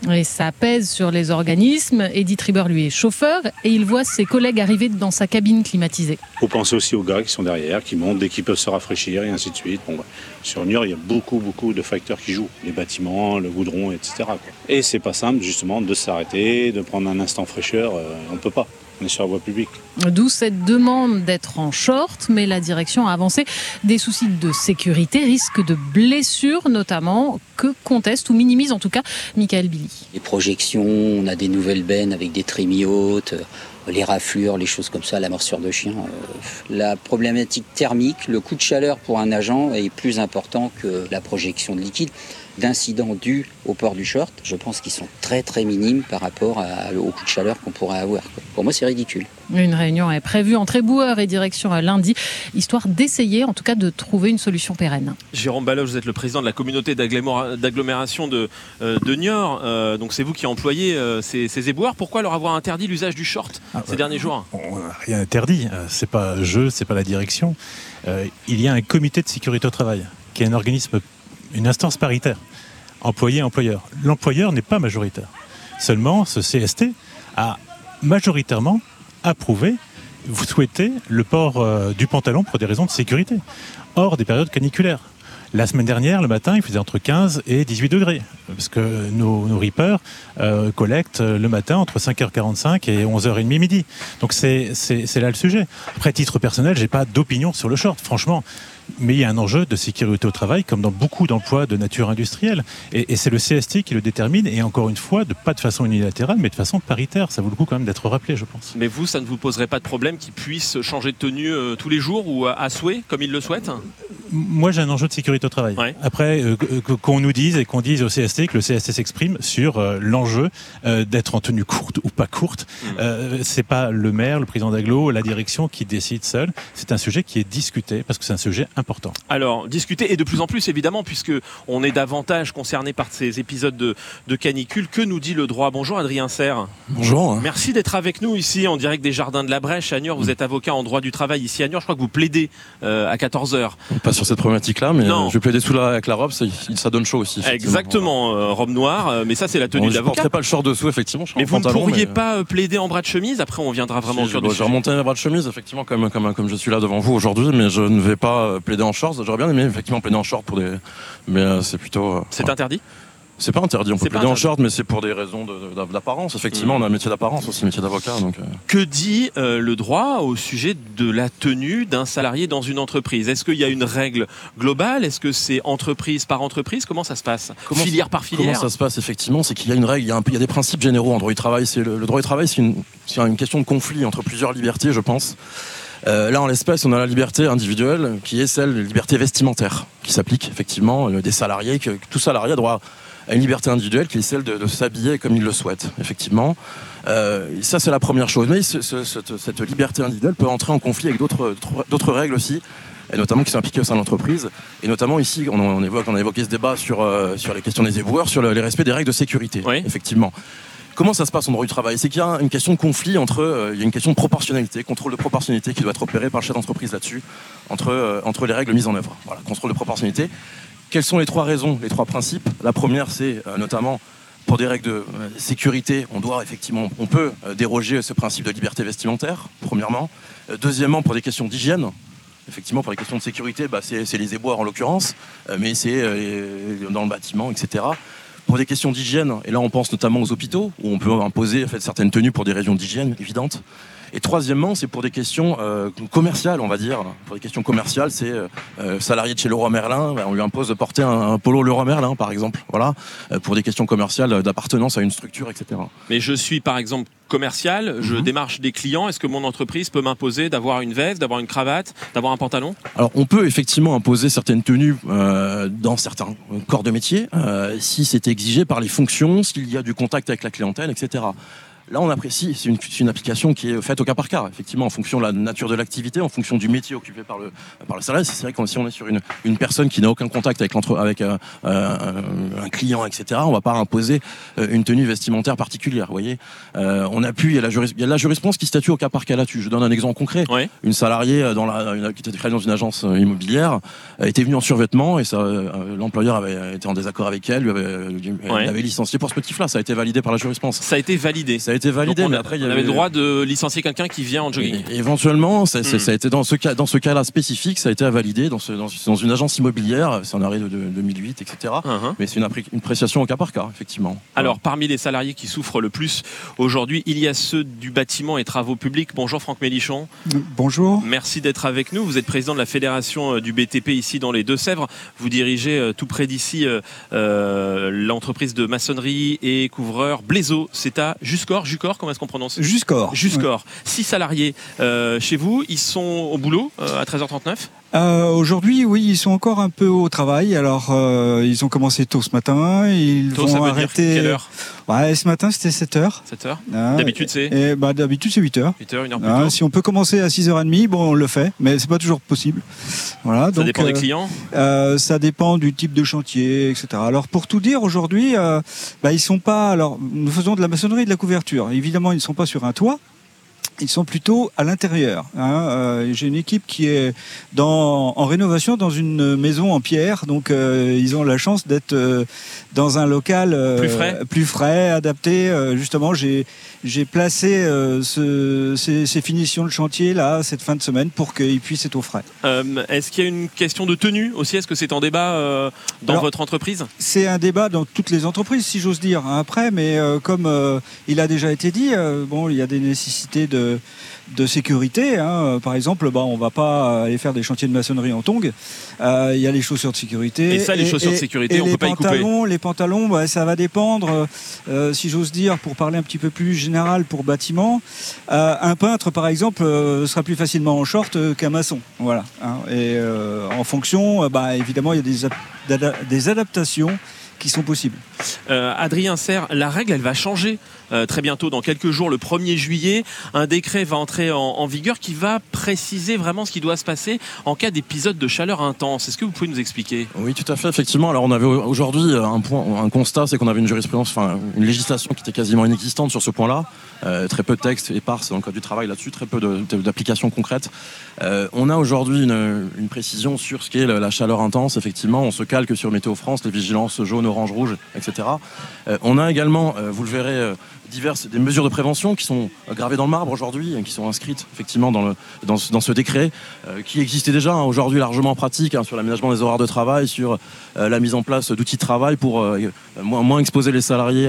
Et ça pèse sur les organismes. Eddy Triber, lui, est chauffeur et il voit ses collègues arriver dans sa cabine climatisée. Il faut penser aussi aux gars qui sont derrière, qui montent dès qu'ils peuvent se rafraîchir et ainsi de suite. Sur Niort, il y a beaucoup de facteurs qui jouent. Les bâtiments, le goudron, etc. Et c'est pas simple, justement, de s'arrêter, de prendre un instant fraîcheur. On ne peut pas. On est sur la voie publique. D'où cette demande d'être en short, mais la direction a avancé des soucis de sécurité, risque de blessures notamment, que conteste ou minimise en tout cas Michael Billy. Les projections, on a des nouvelles bennes avec des trémies hautes, les raflures, les choses comme ça, la morsure de chien. La problématique thermique, le coût de chaleur pour un agent est plus important que la projection de liquide. D'incidents dus au port du short, je pense qu'ils sont très très minimes par rapport au coup de chaleur qu'on pourrait avoir. Pour moi, c'est ridicule. Une réunion est prévue entre éboueurs et direction lundi, histoire d'essayer en tout cas de trouver une solution pérenne. Jérôme Baloche, vous êtes le président de la communauté d'agglomération de Niort. Donc c'est vous qui employez ces éboueurs. Pourquoi leur avoir interdit l'usage du short ces derniers jours ? On n'a rien interdit. C'est pas c'est pas la direction. Il y a un comité de sécurité au travail qui est un organisme, une instance paritaire, employé-employeur. L'employeur n'est pas majoritaire. Seulement, ce CST a majoritairement approuvé, vous souhaitez, le port du pantalon pour des raisons de sécurité, hors des périodes caniculaires. La semaine dernière, le matin, il faisait entre 15 et 18 degrés, parce que nos reapers collectent le matin entre 5h45 et 11h30 midi. Donc c'est là le sujet. Après, titre personnel, j'ai pas d'opinion sur le short, franchement. Mais il y a un enjeu de sécurité au travail, comme dans beaucoup d'emplois de nature industrielle. Et c'est le CST qui le détermine, et encore une fois, pas de façon unilatérale, mais de façon paritaire. Ça vaut le coup quand même d'être rappelé, je pense. Mais vous, ça ne vous poserait pas de problème qu'ils puissent changer de tenue tous les jours ou à souhait, comme ils le souhaitent ? Moi, j'ai un enjeu de sécurité au travail. Ouais. Après, qu'on nous dise et qu'on dise au CST, que le CST s'exprime sur l'enjeu d'être en tenue courte ou pas courte. C'est pas le maire, le président d'agglo, la direction qui décide seul. C'est un sujet qui est discuté, parce que c'est un sujet important. Alors, discuter, et de plus en plus évidemment, puisque on est davantage concerné par ces épisodes de canicule. Que nous dit le droit ? Bonjour Adrien Serre. Bonjour. Merci d'être avec nous ici en direct des Jardins de la Brèche à Niort. Vous êtes avocat en droit du travail ici à Niort. Je crois que vous plaidez à 14h. Pas sur cette problématique-là, mais je vais plaider avec la robe, ça donne chaud aussi. Exactement, robe noire, mais ça c'est la tenue d'avocat. Je ne porterai pas le short dessous, effectivement. Mais vous ne pourriez pas plaider en bras de chemise ? Après on viendra vraiment au cœur du sujet. Je vais remonter mes bras de chemise, effectivement, comme je suis là devant vous aujourd'hui, mais je ne vais pas plaider en short. J'aurais bien aimé effectivement plaider en short pour des... Mais c'est plutôt... C'est interdit ? C'est pas interdit, on peut plaider en short, mais c'est pour des raisons d'apparence. Effectivement, on a un métier d'apparence aussi, métier d'avocat. Donc... Que dit le droit au sujet de la tenue d'un salarié dans une entreprise ? Est-ce qu'il y a une règle globale ? Est-ce que c'est entreprise par entreprise ? Comment ça se passe ? Filière par filière ? Comment ça se passe, effectivement ? C'est qu'il y a une règle, il y a des principes généraux en droit du travail. Le droit du travail, c'est une question de conflit entre plusieurs libertés, je pense. Là, en l'espèce, on a la liberté individuelle qui est celle de la liberté vestimentaire, qui s'applique effectivement des salariés, que tout salarié a droit à une liberté individuelle qui est celle de s'habiller comme il le souhaite, effectivement. Ça, c'est la première chose. Mais cette liberté individuelle peut entrer en conflit avec d'autres règles aussi, et notamment qui sont appliquées au sein de l'entreprise. Et notamment ici, on a évoqué ce débat sur les questions des éboueurs, sur les respects des règles de sécurité, effectivement. Comment ça se passe en droit du travail ? C'est qu'il y a une question de conflit il y a une question de proportionnalité, contrôle de proportionnalité qui doit être opéré par le chef d'entreprise là-dessus, entre les règles mises en œuvre. Voilà, contrôle de proportionnalité. Quelles sont les trois raisons, les trois principes ? La première, c'est notamment pour des règles de sécurité, on peut déroger ce principe de liberté vestimentaire, premièrement. Deuxièmement, pour des questions d'hygiène. Effectivement, pour les questions de sécurité, c'est les éboueurs en l'occurrence, mais c'est dans le bâtiment, etc. Pour des questions d'hygiène, et là on pense notamment aux hôpitaux, où on peut imposer certaines tenues pour des raisons d'hygiène évidentes. Et troisièmement, c'est pour des questions commerciales, on va dire. Pour des questions commerciales, c'est salarié de chez Leroy Merlin, on lui impose de porter un polo Leroy Merlin, par exemple. Voilà, pour des questions commerciales d'appartenance à une structure, etc. Mais je suis, par exemple, commercial, je démarche des clients. Est-ce que mon entreprise peut m'imposer d'avoir une veste, d'avoir une cravate, d'avoir un pantalon ? Alors, on peut effectivement imposer certaines tenues dans certains corps de métier, si c'est exigé par les fonctions, s'il y a du contact avec la clientèle, etc. Là, on apprécie, c'est une application qui est faite au cas par cas, effectivement, en fonction de la nature de l'activité, en fonction du métier occupé par le salarié. C'est vrai que si on est sur une personne qui n'a aucun contact avec un client, etc., on ne va pas imposer une tenue vestimentaire particulière. Vous voyez, il y a de la jurisprudence qui statue au cas par cas là-dessus. Je donne un exemple concret. Ouais. Une salariée qui était travaillée dans une agence immobilière était venue en survêtement et l'employeur avait été en désaccord avec elle, avait licencié pour ce motif-là. Ça a été validé par la jurisprudence. Ça a été validé. Donc mais après, on avait le droit de licencier quelqu'un qui vient en jogging. Et éventuellement, ça a été dans ce cas-là spécifique, ça a été validé dans une agence immobilière. C'est un arrêt de 2008, etc. Mais c'est une appréciation au cas par cas, effectivement. Alors, parmi les salariés qui souffrent le plus aujourd'hui, il y a ceux du bâtiment et travaux publics. Bonjour Franck Mélichon. Bonjour. Merci d'être avec nous. Vous êtes président de la fédération du BTP ici dans les Deux-Sèvres. Vous dirigez tout près d'ici l'entreprise de maçonnerie et couvreur Blaiseau. C'est à Juscor, comment est-ce qu'on prononce ? Juscor. Ouais. 6 salariés chez vous, ils sont au boulot à 13h39 ? Aujourd'hui, oui, ils sont encore un peu au travail. Alors, ils ont commencé tôt ce matin. Ils vont arrêter. Quelle heure ? Ce matin, c'était 7h. 7h. D'habitude, c'est D'habitude, c'est 8h. 8h, une heure plus tôt. Si on peut commencer à 6h30, on le fait, mais c'est pas toujours possible. Voilà, ça dépend des clients ? Ça dépend du type de chantier, etc. Alors, pour tout dire, aujourd'hui, ils sont pas. Alors, nous faisons de la maçonnerie et de la couverture. Évidemment, ils ne sont pas sur un toit. Ils sont plutôt à l'intérieur. J'ai une équipe qui est en rénovation dans une maison en pierre, donc ils ont la chance d'être dans un local plus frais, adapté. Justement, j'ai placé ces finitions de chantier là cette fin de semaine pour qu'ils puissent être au frais. Est-ce qu'il y a une question de tenue aussi ? Est-ce que c'est en débat dans votre entreprise ? C'est un débat dans toutes les entreprises, si j'ose dire. Après, mais comme il a déjà été dit, il y a des nécessités de sécurité. Par exemple, on ne va pas aller faire des chantiers de maçonnerie en tongs. Il y a les chaussures de sécurité. Et ça, les chaussures de sécurité, on ne peut pas y couper. Les pantalons, ça va dépendre, si j'ose dire, pour parler un petit peu plus général pour bâtiment. Un peintre, par exemple, sera plus facilement en short qu'un maçon. Voilà. Et en fonction, évidemment, il y a des adaptations qui sont possibles. Adrien Serre, la règle, elle va changer très bientôt, dans quelques jours, le 1er juillet. Un décret va entrer en vigueur qui va préciser vraiment ce qui doit se passer en cas d'épisode de chaleur intense. Est-ce que vous pouvez nous expliquer ? Oui, tout à fait, effectivement. Alors, on avait aujourd'hui un constat, c'est qu'on avait une jurisprudence, une législation qui était quasiment inexistante sur ce point-là. Très peu de textes éparses dans le code du travail là-dessus, très peu d'applications concrètes. On a aujourd'hui une précision sur ce qu'est la chaleur intense. Effectivement, on se calque sur Météo France, les vigilances jaune, orange, rouge, etc. On a également, vous le verrez, des mesures de prévention qui sont gravées dans le marbre aujourd'hui, qui sont inscrites effectivement dans ce décret, qui existait déjà aujourd'hui largement en pratique sur l'aménagement des horaires de travail, sur la mise en place d'outils de travail pour moins exposer les salariés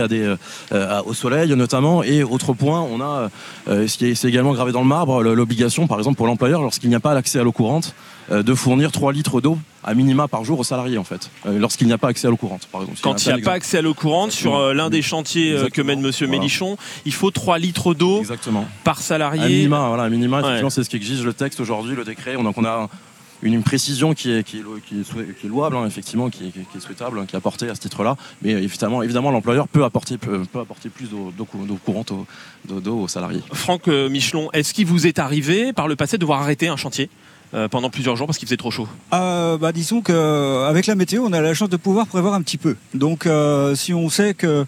au soleil notamment. Et autre point, on a c'est également gravé dans le marbre l'obligation, par exemple pour l'employeur, lorsqu'il n'y a pas l'accès à l'eau courante, de fournir 3 litres d'eau à minima par jour aux salariés, en fait, lorsqu'il n'y a pas accès à l'eau courante, par exemple. Quand il n'y a pas accès à l'eau courante, sur l'un des chantiers que mène Monsieur Mélichon, il faut 3 litres d'eau par salarié. À minima, effectivement, c'est ce qu'exige le texte aujourd'hui, le décret. Donc on a une précision qui est louable, effectivement, qui est souhaitable, qui est apportée à ce titre-là. Mais évidemment, l'employeur peut apporter plus d'eau courante aux salariés. Franck Michelon, est-ce qu'il vous est arrivé par le passé de devoir arrêter un chantier pendant plusieurs jours parce qu'il faisait trop chaud? Disons qu'avec la météo, on a la chance de pouvoir prévoir un petit peu. Donc si on sait que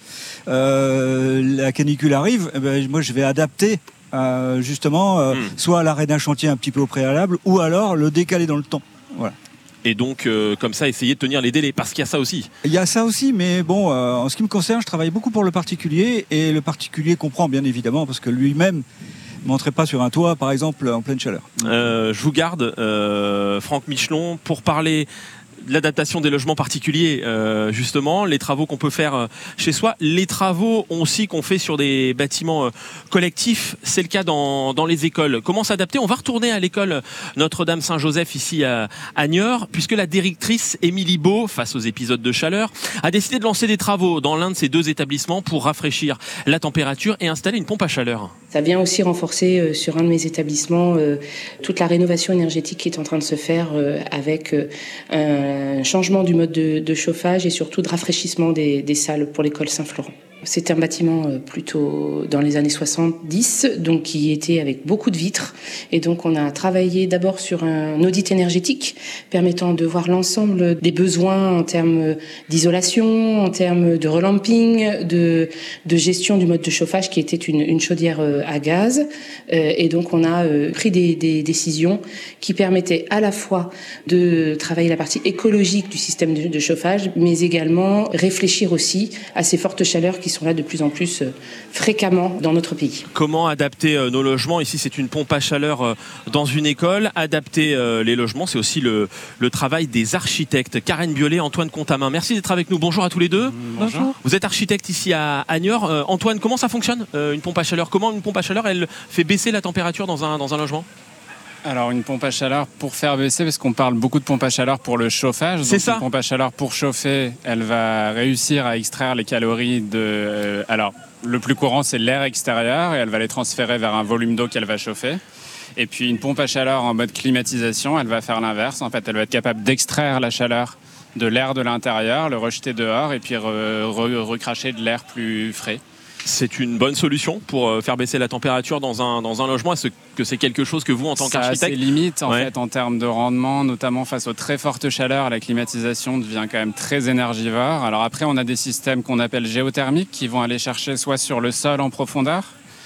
la canicule arrive, moi je vais adapter soit l'arrêt d'un chantier un petit peu au préalable, ou alors le décaler dans le temps. Voilà. Et donc, comme ça, essayer de tenir les délais, parce qu'il y a ça aussi. Il y a ça aussi, mais bon, en ce qui me concerne, je travaille beaucoup pour le particulier, et le particulier comprend bien évidemment, parce que lui-même ne monterait pas sur un toit, par exemple, en pleine chaleur. Je vous garde, Franck Michelon, pour parler de l'adaptation des logements particuliers, justement, les travaux qu'on peut faire chez soi, les travaux aussi qu'on fait sur des bâtiments collectifs, c'est le cas dans les écoles. Comment s'adapter? On va retourner à l'école Notre-Dame-Saint-Joseph ici à Niort, puisque la directrice Émilie Beau, face aux épisodes de chaleur, a décidé de lancer des travaux dans l'un de ces deux établissements pour rafraîchir la température et installer une pompe à chaleur. Ça vient aussi renforcer sur un de mes établissements toute la rénovation énergétique qui est en train de se faire avec un changement du mode de chauffage et surtout de rafraîchissement des salles pour l'école Saint-Florent. C'est un bâtiment plutôt dans les années 70, donc qui était avec beaucoup de vitres. Et donc on a travaillé d'abord sur un audit énergétique permettant de voir l'ensemble des besoins en termes d'isolation, en termes de relamping, de gestion du mode de chauffage qui était une chaudière à gaz. Et donc on a pris des décisions qui permettaient à la fois de travailler la partie écologique du système de chauffage, mais également réfléchir aussi à ces fortes chaleurs qui sont là de plus en plus fréquemment dans notre pays. Comment adapter nos logements ? Ici, c'est une pompe à chaleur dans une école. Adapter les logements, c'est aussi le travail des architectes. Karen Biolay, Antoine Contamin, merci d'être avec nous. Bonjour à tous les deux. Bonjour. Vous êtes architecte ici à Niort. Antoine, comment ça fonctionne, une pompe à chaleur ? Comment une pompe à chaleur, elle fait baisser la température dans un logement ? Alors une pompe à chaleur pour faire baisser, parce qu'on parle beaucoup de pompe à chaleur pour le chauffage. C'est ça. Une pompe à chaleur pour chauffer, elle va réussir à extraire les calories de... Alors le plus courant c'est l'air extérieur et elle va les transférer vers un volume d'eau qu'elle va chauffer. Et puis une pompe à chaleur en mode climatisation, elle va faire l'inverse. En fait, elle va être capable d'extraire la chaleur de l'air de l'intérieur, le rejeter dehors et puis recracher de l'air plus frais. C'est une bonne solution pour faire baisser la température dans un logement. Est-ce que c'est quelque chose que vous, en tant qu'architecte... Ça a ses limites en fait, en termes de rendement, notamment face aux très fortes chaleurs. La climatisation devient quand même très énergivore. Alors après, on a des systèmes qu'on appelle géothermiques qui vont aller chercher soit sur le sol en profondeur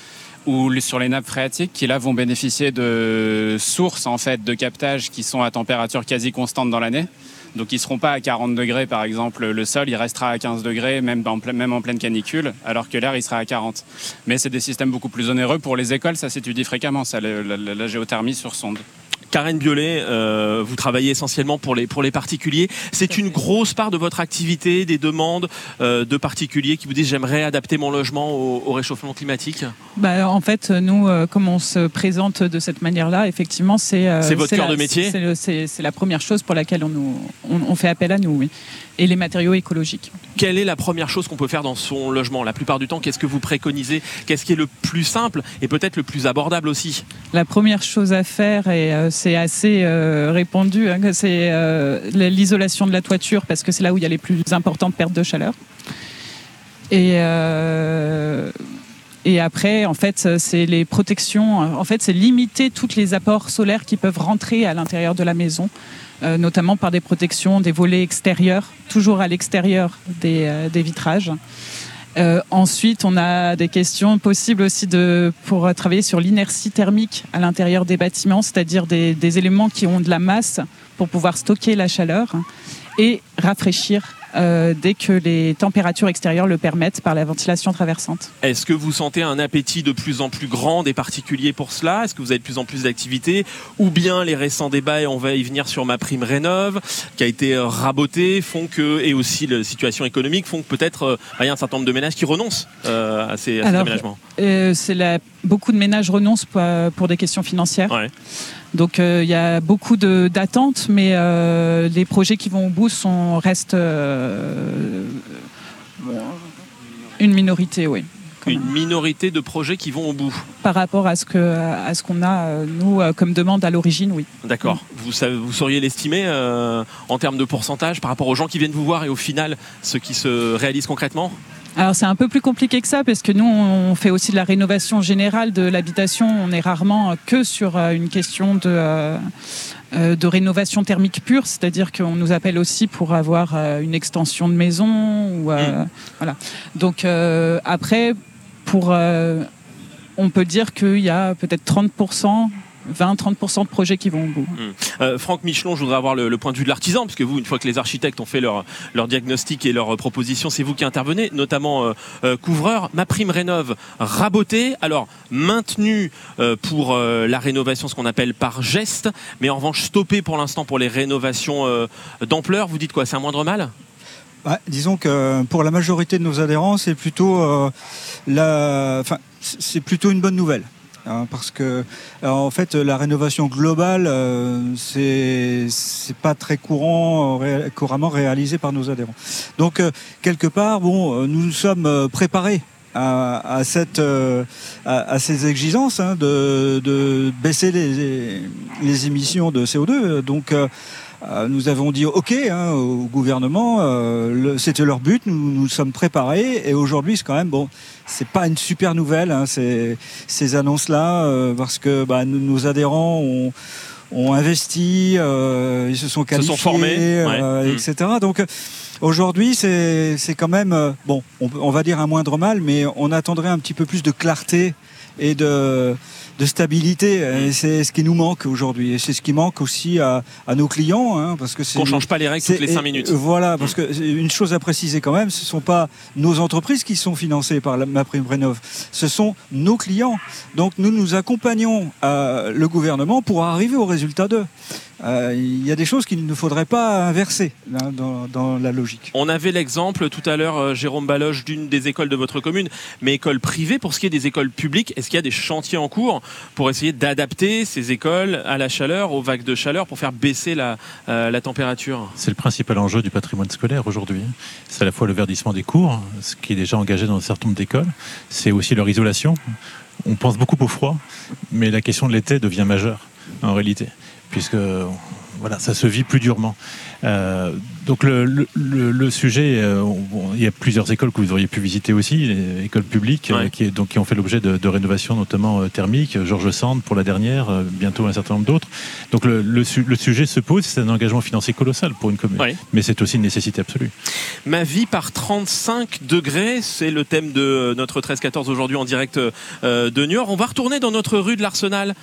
ou sur les nappes phréatiques qui là vont bénéficier de sources en fait, de captage qui sont à température quasi constante dans l'année. Donc ils ne seront pas à 40 degrés par exemple, le sol il restera à 15 degrés même en pleine canicule, alors que l'air il sera à 40. Mais c'est des systèmes beaucoup plus onéreux. Pour les écoles, ça s'étudie fréquemment, ça, la géothermie sur sonde. Karen Biolay, vous travaillez essentiellement pour les particuliers. C'est une grosse part de votre activité, des demandes de particuliers qui vous disent j'aimerais adapter mon logement au réchauffement climatique ? En fait, nous, comme on se présente de cette manière-là, effectivement, c'est votre cœur de métier ? C'est la première chose pour laquelle on fait appel à nous, oui. Et les matériaux écologiques. Quelle est la première chose qu'on peut faire dans son logement ? La plupart du temps, qu'est-ce que vous préconisez ? Qu'est-ce qui est le plus simple et peut-être le plus abordable aussi ? La première chose à faire, et c'est assez répandu, c'est l'isolation de la toiture, parce que c'est là où il y a les plus importantes pertes de chaleur. Et après, en fait, c'est les protections. En fait, c'est limiter tous les apports solaires qui peuvent rentrer à l'intérieur de la maison, notamment par des protections des volets extérieurs, toujours à l'extérieur des vitrages. Ensuite, on a des questions possibles aussi pour travailler sur l'inertie thermique à l'intérieur des bâtiments, c'est-à-dire des éléments qui ont de la masse pour pouvoir stocker la chaleur et rafraîchir dès que les températures extérieures le permettent par la ventilation traversante. Est-ce que vous sentez un appétit de plus en plus grand des particuliers pour cela ? Est-ce que vous avez de plus en plus d'activités ? Ou bien les récents débats, et on va y venir sur MaPrimeRénov', qui a été raboté, font que, et aussi la situation économique, font que peut-être il y a un certain nombre de ménages qui renoncent à ces aménagements ? Beaucoup de ménages renoncent pour des questions financières. Ouais. Donc il y a beaucoup d'attentes, mais les projets qui vont au bout restent une minorité, oui. Une minorité de projets qui vont au bout. Par rapport à ce qu'on a, nous, comme demande à l'origine, oui. D'accord. Vous sauriez l'estimer en termes de pourcentage par rapport aux gens qui viennent vous voir et au final, ce qui se réalise concrètement ? Alors c'est un peu plus compliqué que ça, parce que nous on fait aussi de la rénovation générale de l'habitation. On est rarement que sur une question de rénovation thermique pure, c'est-à-dire qu'on nous appelle aussi pour avoir une extension de maison ou voilà. Donc après on peut dire qu'il y a peut-être 20-30% de projets qui vont au bout. Franck Michelon, je voudrais avoir le point de vue de l'artisan, parce que vous, une fois que les architectes ont fait leur diagnostic et leurs propositions, c'est vous qui intervenez, notamment couvreur. MaPrimeRénov' raboté, alors maintenu pour la rénovation, ce qu'on appelle par geste, mais en revanche stoppé pour l'instant pour les rénovations d'ampleur. Vous dites quoi, c'est un moindre mal ? Disons que pour la majorité de nos adhérents, c'est plutôt, c'est plutôt une bonne nouvelle. Parce que en fait la rénovation globale c'est pas très couramment réalisé par nos adhérents. Donc quelque part nous nous sommes préparés à ces exigences de baisser les émissions de CO2. Donc nous avons dit OK au gouvernement, c'était leur but, nous sommes préparés, et aujourd'hui c'est quand même c'est pas une super nouvelle ces annonces-là, parce que nos adhérents ont investi, ils se sont qualifiés, se sont formés, etc. Donc aujourd'hui, c'est quand même, on va dire un moindre mal, mais on attendrait un petit peu plus de clarté et de stabilité. Et c'est ce qui nous manque aujourd'hui. Et c'est ce qui manque aussi à nos clients. Parce que qu'on ne change pas les règles toutes les 5 minutes. Voilà, parce que une chose à préciser quand même, ce ne sont pas nos entreprises qui sont financées par MaPrimeRénov', ce sont nos clients. Donc nous accompagnons le gouvernement pour arriver au résultat d'eux. Il y a des choses qu'il ne faudrait pas inverser dans la logique. On avait l'exemple tout à l'heure, Jérôme Baloche, d'une des écoles de votre commune, mais écoles privées. Pour ce qui est des écoles publiques, est-ce qu'il y a des chantiers en cours pour essayer d'adapter ces écoles à la chaleur, aux vagues de chaleur, pour faire baisser la température ? C'est le principal enjeu du patrimoine scolaire aujourd'hui. C'est à la fois le verdissement des cours, ce qui est déjà engagé dans un certain nombre d'écoles. C'est aussi leur isolation. On pense beaucoup au froid, mais la question de l'été devient majeure en réalité, puisque ça se vit plus durement. Donc le sujet, il y a plusieurs écoles que vous auriez pu visiter aussi, les écoles publiques qui ont fait l'objet de rénovations notamment thermiques, Georges Sand pour la dernière, bientôt un certain nombre d'autres. Donc le sujet se pose, c'est un engagement financier colossal pour une commune, mais c'est aussi une nécessité absolue. Ma vie par 35 degrés, c'est le thème de notre 13-14 aujourd'hui en direct de Niort. On va retourner dans notre rue de l'Arsenal,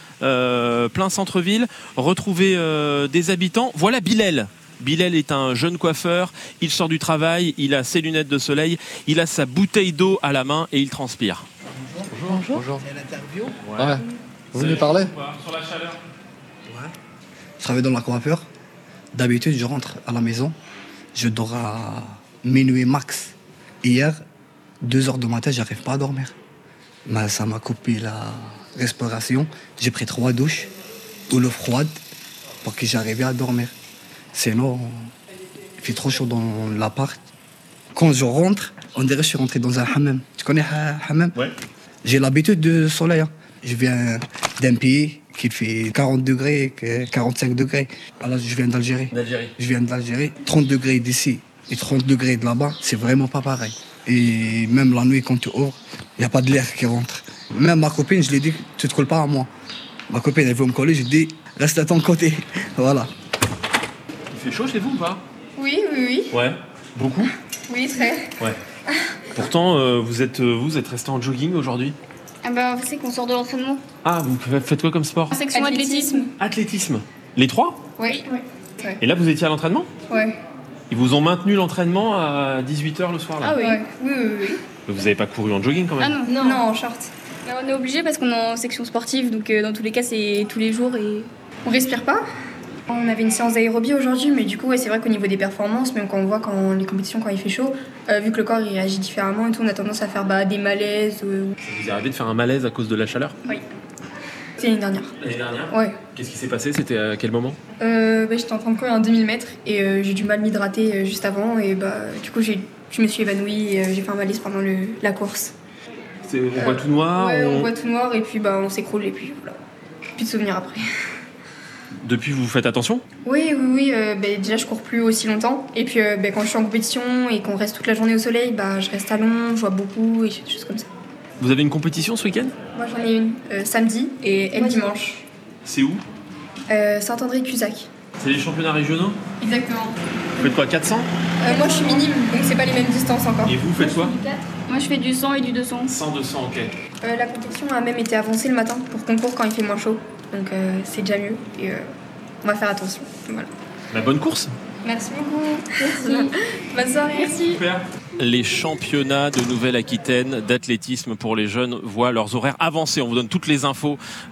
plein centre-ville, retrouver des habitants. Voilà Bilal. Bilal est un jeune coiffeur, il sort du travail, il a ses lunettes de soleil, il a sa bouteille d'eau à la main et il transpire. Bonjour. C'est l'interview ? Ouais. Vous voulez parler ? Sur la chaleur ? Ouais. Je travaille dans la coiffure. D'habitude, je rentre à la maison, je dors à minuit max. Hier, 2h du matin, j'arrive pas à dormir. Mais ça m'a coupé la respiration. J'ai pris 3 douches, ou l'eau froide, pour que j'arrive à dormir. Sinon, il fait trop chaud dans l'appart. Quand je rentre, on dirait que je suis rentré dans un hammam. Tu connais un hammam ? Ouais. J'ai l'habitude du soleil. Je viens d'un pays qui fait 40 degrés, 45 degrés. Alors, je viens d'Algérie. Je viens d'Algérie. 30 degrés d'ici et 30 degrés de là-bas, c'est vraiment pas pareil. Et même la nuit, quand tu ouvres, il n'y a pas de l'air qui rentre. Même ma copine, je lui ai dit, tu te colles pas à moi. Ma copine, elle veut me coller, je lui ai dit, reste à ton côté. Voilà. Il fait chaud chez vous ou pas ? Oui. Ouais. Beaucoup ? Oui, très. Ouais. Pourtant, vous êtes resté en jogging aujourd'hui ? C'est qu'on sort de l'entraînement. Ah, vous faites quoi comme sport ? Section athlétisme. Athlétisme. Les 3 ? Oui. Et là, vous étiez à l'entraînement ? Ouais. Ils vous ont maintenu l'entraînement à 18h le soir là ? Ah oui. Oui. Vous n'avez pas couru en jogging quand même ? Ah non, en short. On est obligé parce qu'on est en section sportive, donc dans tous les cas, c'est tous les jours et on respire pas. On avait une séance d'aérobie aujourd'hui, mais du coup, c'est vrai qu'au niveau des performances, même quand on voit les compétitions quand il fait chaud, vu que le corps il réagit différemment et tout, on a tendance à faire des malaises. Ça vous est arrivé de faire un malaise à cause de la chaleur ? Oui. C'est l'année dernière. L'année dernière ? Ouais. Qu'est-ce qui s'est passé ? C'était à quel moment ? J'étais en train de courir un 2000 mètres et j'ai du mal m'hydrater juste avant et du coup, je me suis évanouie et j'ai fait un malaise pendant la course. On voit tout noir ? Ouais, on voit tout noir et puis on s'écroule et puis voilà. Plus de souvenirs après. Depuis, vous faites attention ? Oui. Déjà, je cours plus aussi longtemps. Et puis, quand je suis en compétition et qu'on reste toute la journée au soleil, je reste à l'ombre, je vois beaucoup et des choses comme ça. Vous avez une compétition ce week-end ? Moi, j'en ai une samedi et elle dimanche. C'est où ? Saint-André-Cusac. C'est les championnats régionaux ? Exactement. Vous faites quoi, 400 ? Moi, je suis minime, donc c'est pas les mêmes distances encore. Et vous faites quoi ? Moi, je fais du 100 et du 200. 100, 200, ok. La compétition a même été avancée le matin pour qu'on court quand il fait moins chaud. Donc, c'est déjà mieux. Et on va faire attention. Voilà. Bonne course. Merci beaucoup. Merci. Bonne soirée. Merci. Super. Les championnats de Nouvelle-Aquitaine d'athlétisme pour les jeunes voient leurs horaires avancés. On vous donne toutes les infos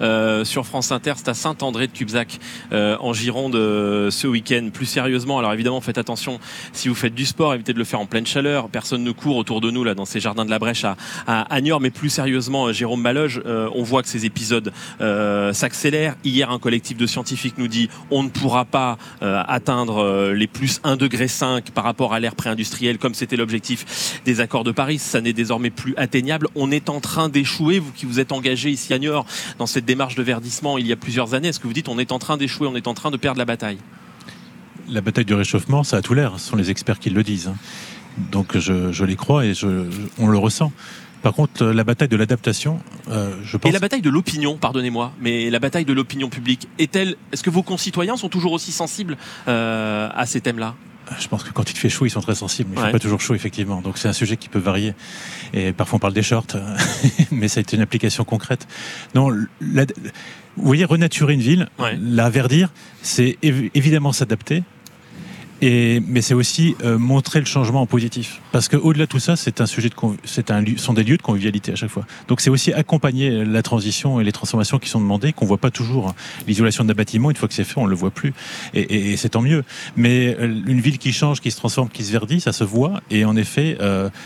sur France Inter. C'est à Saint-André-de-Cubzac en Gironde ce week-end. Plus sérieusement, alors évidemment, faites attention si vous faites du sport, évitez de le faire en pleine chaleur. Personne ne court autour de nous là dans ces jardins de la Brèche à Niort. Mais plus sérieusement, Jérôme Baloge, on voit que ces épisodes s'accélèrent. Hier, un collectif de scientifiques nous dit on ne pourra pas atteindre les plus 1,5 degré par rapport à l'ère pré-industrielle comme c'était l'objectif des accords de Paris. Ça n'est désormais plus atteignable. On est en train d'échouer. Vous qui vous êtes engagé ici à Niort dans cette démarche de verdissement il y a plusieurs années, est-ce que vous dites on est en train d'échouer, on est en train de perdre la bataille ? la bataille du réchauffement, ça a tout l'air. Ce sont les experts qui le disent. Donc je les crois et on le ressent. Par contre, la bataille de l'adaptation, je pense... Et la bataille de l'opinion, pardonnez-moi, mais la bataille de l'opinion publique, est-ce que vos concitoyens sont toujours aussi sensibles à ces thèmes-là ? Je pense que quand il fait chaud, ils sont très sensibles. Mais il ne fait pas toujours chaud, effectivement. Donc c'est un sujet qui peut varier. Et parfois on parle des shorts, mais ça a été une application concrète. Non, vous voyez, renaturer une ville, la verdir, c'est évidemment s'adapter. Mais c'est aussi montrer le changement en positif, parce que au-delà de tout ça, c'est un sujet sont des lieux de convivialité à chaque fois. Donc c'est aussi accompagner la transition et les transformations qui sont demandées, qu'on voit pas toujours. L'isolation d'un bâtiment, une fois que c'est fait, on le voit plus, et c'est tant mieux. Mais une ville qui change, qui se transforme, qui se verdit, ça se voit, et en effet,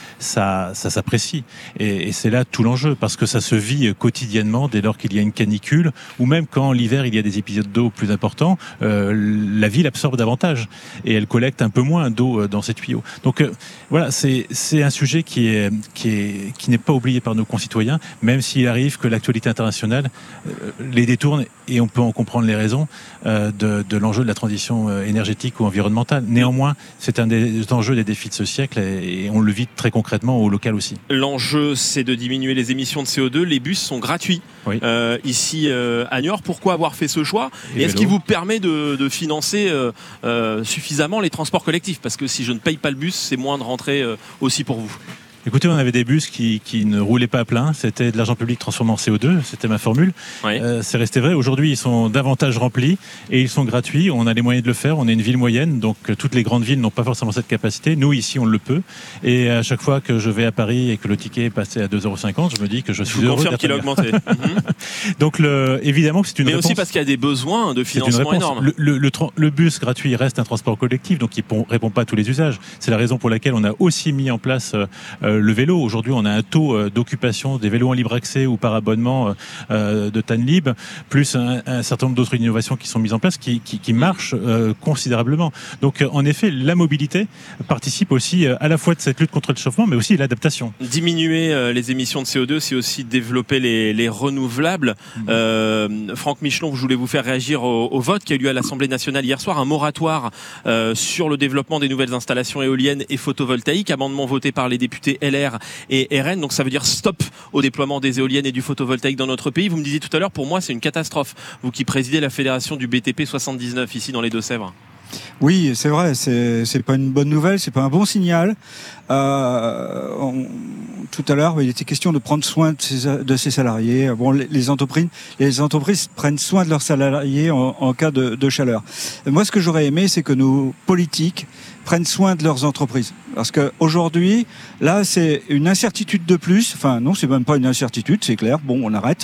ça s'apprécie. Et c'est là tout l'enjeu, parce que ça se vit quotidiennement dès lors qu'il y a une canicule, ou même quand l'hiver il y a des épisodes d'eau plus importants, la ville absorbe davantage. Et elle collecte un peu moins d'eau dans ses tuyaux. Donc voilà, c'est un sujet qui n'est pas oublié par nos concitoyens, même s'il arrive que l'actualité internationale les détourne, et on peut en comprendre les raisons de l'enjeu de la transition énergétique ou environnementale. Néanmoins, c'est un des enjeux des défis de ce siècle, et on le vit très concrètement au local aussi. L'enjeu, c'est de diminuer les émissions de CO2. Les bus sont gratuits ici à Niort. Pourquoi avoir fait ce choix ? Et est-ce qu'il vous permet de financer suffisamment les transports collectifs, parce que si je ne paye pas le bus, c'est moins de rentrée aussi pour vous. Écoutez, on avait des bus qui ne roulaient pas à plein, c'était de l'argent public transformé en CO2, c'était ma formule. C'est resté vrai. Aujourd'hui, ils sont davantage remplis et ils sont gratuits. On a les moyens de le faire. On est une ville moyenne, donc toutes les grandes villes n'ont pas forcément cette capacité. Nous, ici, on le peut. Et à chaque fois que je vais à Paris et que le ticket est passé à 2,50 €, je me dis que je suis heureux. Je confirme qu'il a augmenté. Donc, évidemment que c'est une réponse. Mais aussi parce qu'il y a des besoins de financement énormes. Le bus gratuit reste un transport collectif, donc il ne répond pas à tous les usages. C'est la raison pour laquelle on a aussi mis en place le vélo. Aujourd'hui, on a un taux d'occupation des vélos en libre accès ou par abonnement de Tanlib, plus un certain nombre d'autres innovations qui sont mises en place qui marchent considérablement. Donc, en effet, la mobilité participe aussi à la fois de cette lutte contre le réchauffement, mais aussi l'adaptation. Diminuer les émissions de CO2, c'est aussi développer les renouvelables. Franck Michelon, je voulais vous faire réagir au vote qui a eu lieu à l'Assemblée nationale hier soir, un moratoire sur le développement des nouvelles installations éoliennes et photovoltaïques, amendement voté par les députés LR et RN, donc ça veut dire stop au déploiement des éoliennes et du photovoltaïque dans notre pays. Vous me disiez tout à l'heure, pour moi c'est une catastrophe, vous qui présidez la fédération du BTP 79 ici dans les Deux-Sèvres. Oui, c'est vrai, c'est pas une bonne nouvelle, c'est pas un bon signal. Tout à l'heure, il était question de prendre soin de ses salariés. Bon, les entreprises prennent soin de leurs salariés en cas de chaleur. Moi, ce que j'aurais aimé, c'est que nos politiques prennent soin de leurs entreprises. Parce qu'aujourd'hui, là, c'est une incertitude de plus. Enfin, non, c'est même pas une incertitude, c'est clair. Bon, on arrête.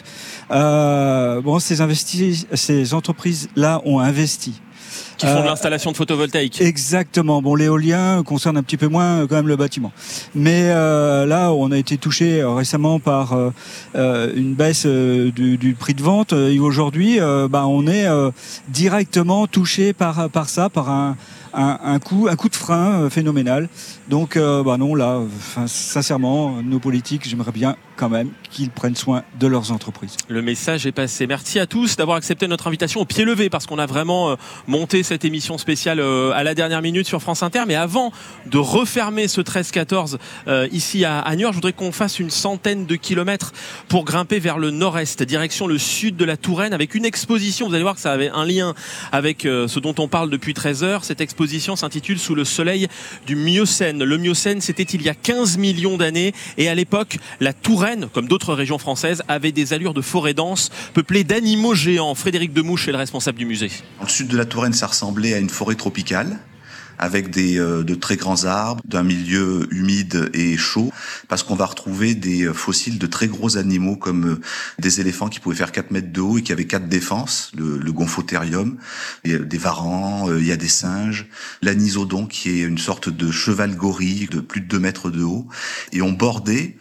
Ces entreprises-là ont investi. Qui font de l'installation de photovoltaïque. Exactement. Bon, l'éolien concerne un petit peu moins quand même le bâtiment. Mais là, on a été touché récemment par une baisse du prix de vente. Et aujourd'hui, on est directement touché par ça, par un coup de frein phénoménal. Donc, non, là, sincèrement, nos politiques, j'aimerais bien quand même qu'ils prennent soin de leurs entreprises. Le message est passé. Merci à tous d'avoir accepté notre invitation au pied levé, parce qu'on a vraiment monté cette émission spéciale à la dernière minute sur France Inter. Mais avant de refermer ce 13-14 ici à Niort, je voudrais qu'on fasse une centaine de kilomètres pour grimper vers le nord-est, direction le sud de la Touraine, avec une exposition. Vous allez voir que ça avait un lien avec ce dont on parle depuis 13 heures. Cette exposition s'intitule « Sous le soleil du Miocène ». Le Miocène, c'était il y a 15 millions d'années, et à l'époque, la Touraine, comme d'autres régions françaises, avait des allures de forêt dense, peuplée d'animaux géants. Frédéric Demouche est le responsable du musée. Dans le sud de la Touraine, ça ressemblait à une forêt tropicale, avec de très grands arbres, d'un milieu humide et chaud, parce qu'on va retrouver des fossiles de très gros animaux comme des éléphants qui pouvaient faire 4 mètres de haut et qui avaient 4 défenses, le Gomphotherium, il y a des varans, il y a des singes, l'anisodon qui est une sorte de cheval gorille de plus de 2 mètres de haut, et on bordait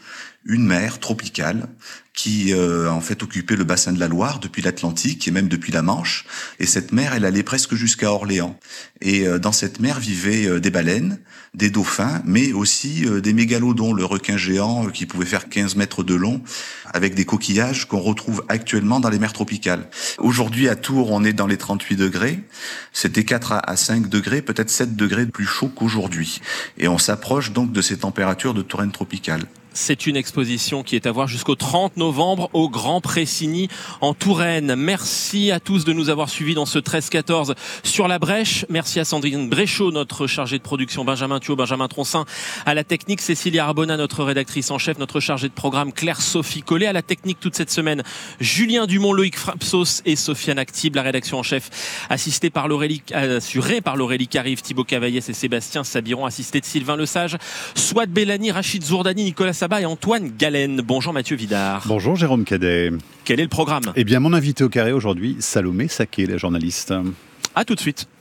une mer tropicale qui en fait occupait le bassin de la Loire depuis l'Atlantique et même depuis la Manche. Et cette mer, elle allait presque jusqu'à Orléans. Et dans cette mer vivaient des baleines, des dauphins, mais aussi des mégalodons, le requin géant qui pouvait faire 15 mètres de long, avec des coquillages qu'on retrouve actuellement dans les mers tropicales. Aujourd'hui, à Tours, on est dans les 38 degrés. C'était 4 à 5 degrés, peut-être 7 degrés de plus chaud qu'aujourd'hui. Et on s'approche donc de ces températures de Touraine tropicale. C'est une exposition qui est à voir jusqu'au 30 novembre au Grand Pressigny en Touraine. Merci à tous de nous avoir suivis dans ce 13-14 sur la Brèche. Merci à Sandrine Bréchot, notre chargée de production, Benjamin Thuot, Benjamin Troncin, à la technique, Cécilia Arbona, notre rédactrice en chef, notre chargée de programme, Claire-Sophie Collet, à la technique toute cette semaine, Julien Dumont, Loïc Frapsos et Sofiane Actib, la rédaction en chef, assurée par Laurélie Carive, Thibaut Cavaillès et Sébastien Sabiron, assisté de Sylvain Lesage, Souad Bellani, Rachid Zourdani, Nicolas Sabat et Antoine Galen. Bonjour Mathieu Vidard. Bonjour Jérôme Cadet. Quel est le programme ? Eh bien, mon invité au carré aujourd'hui, Salomé Saké, la journaliste. À tout de suite.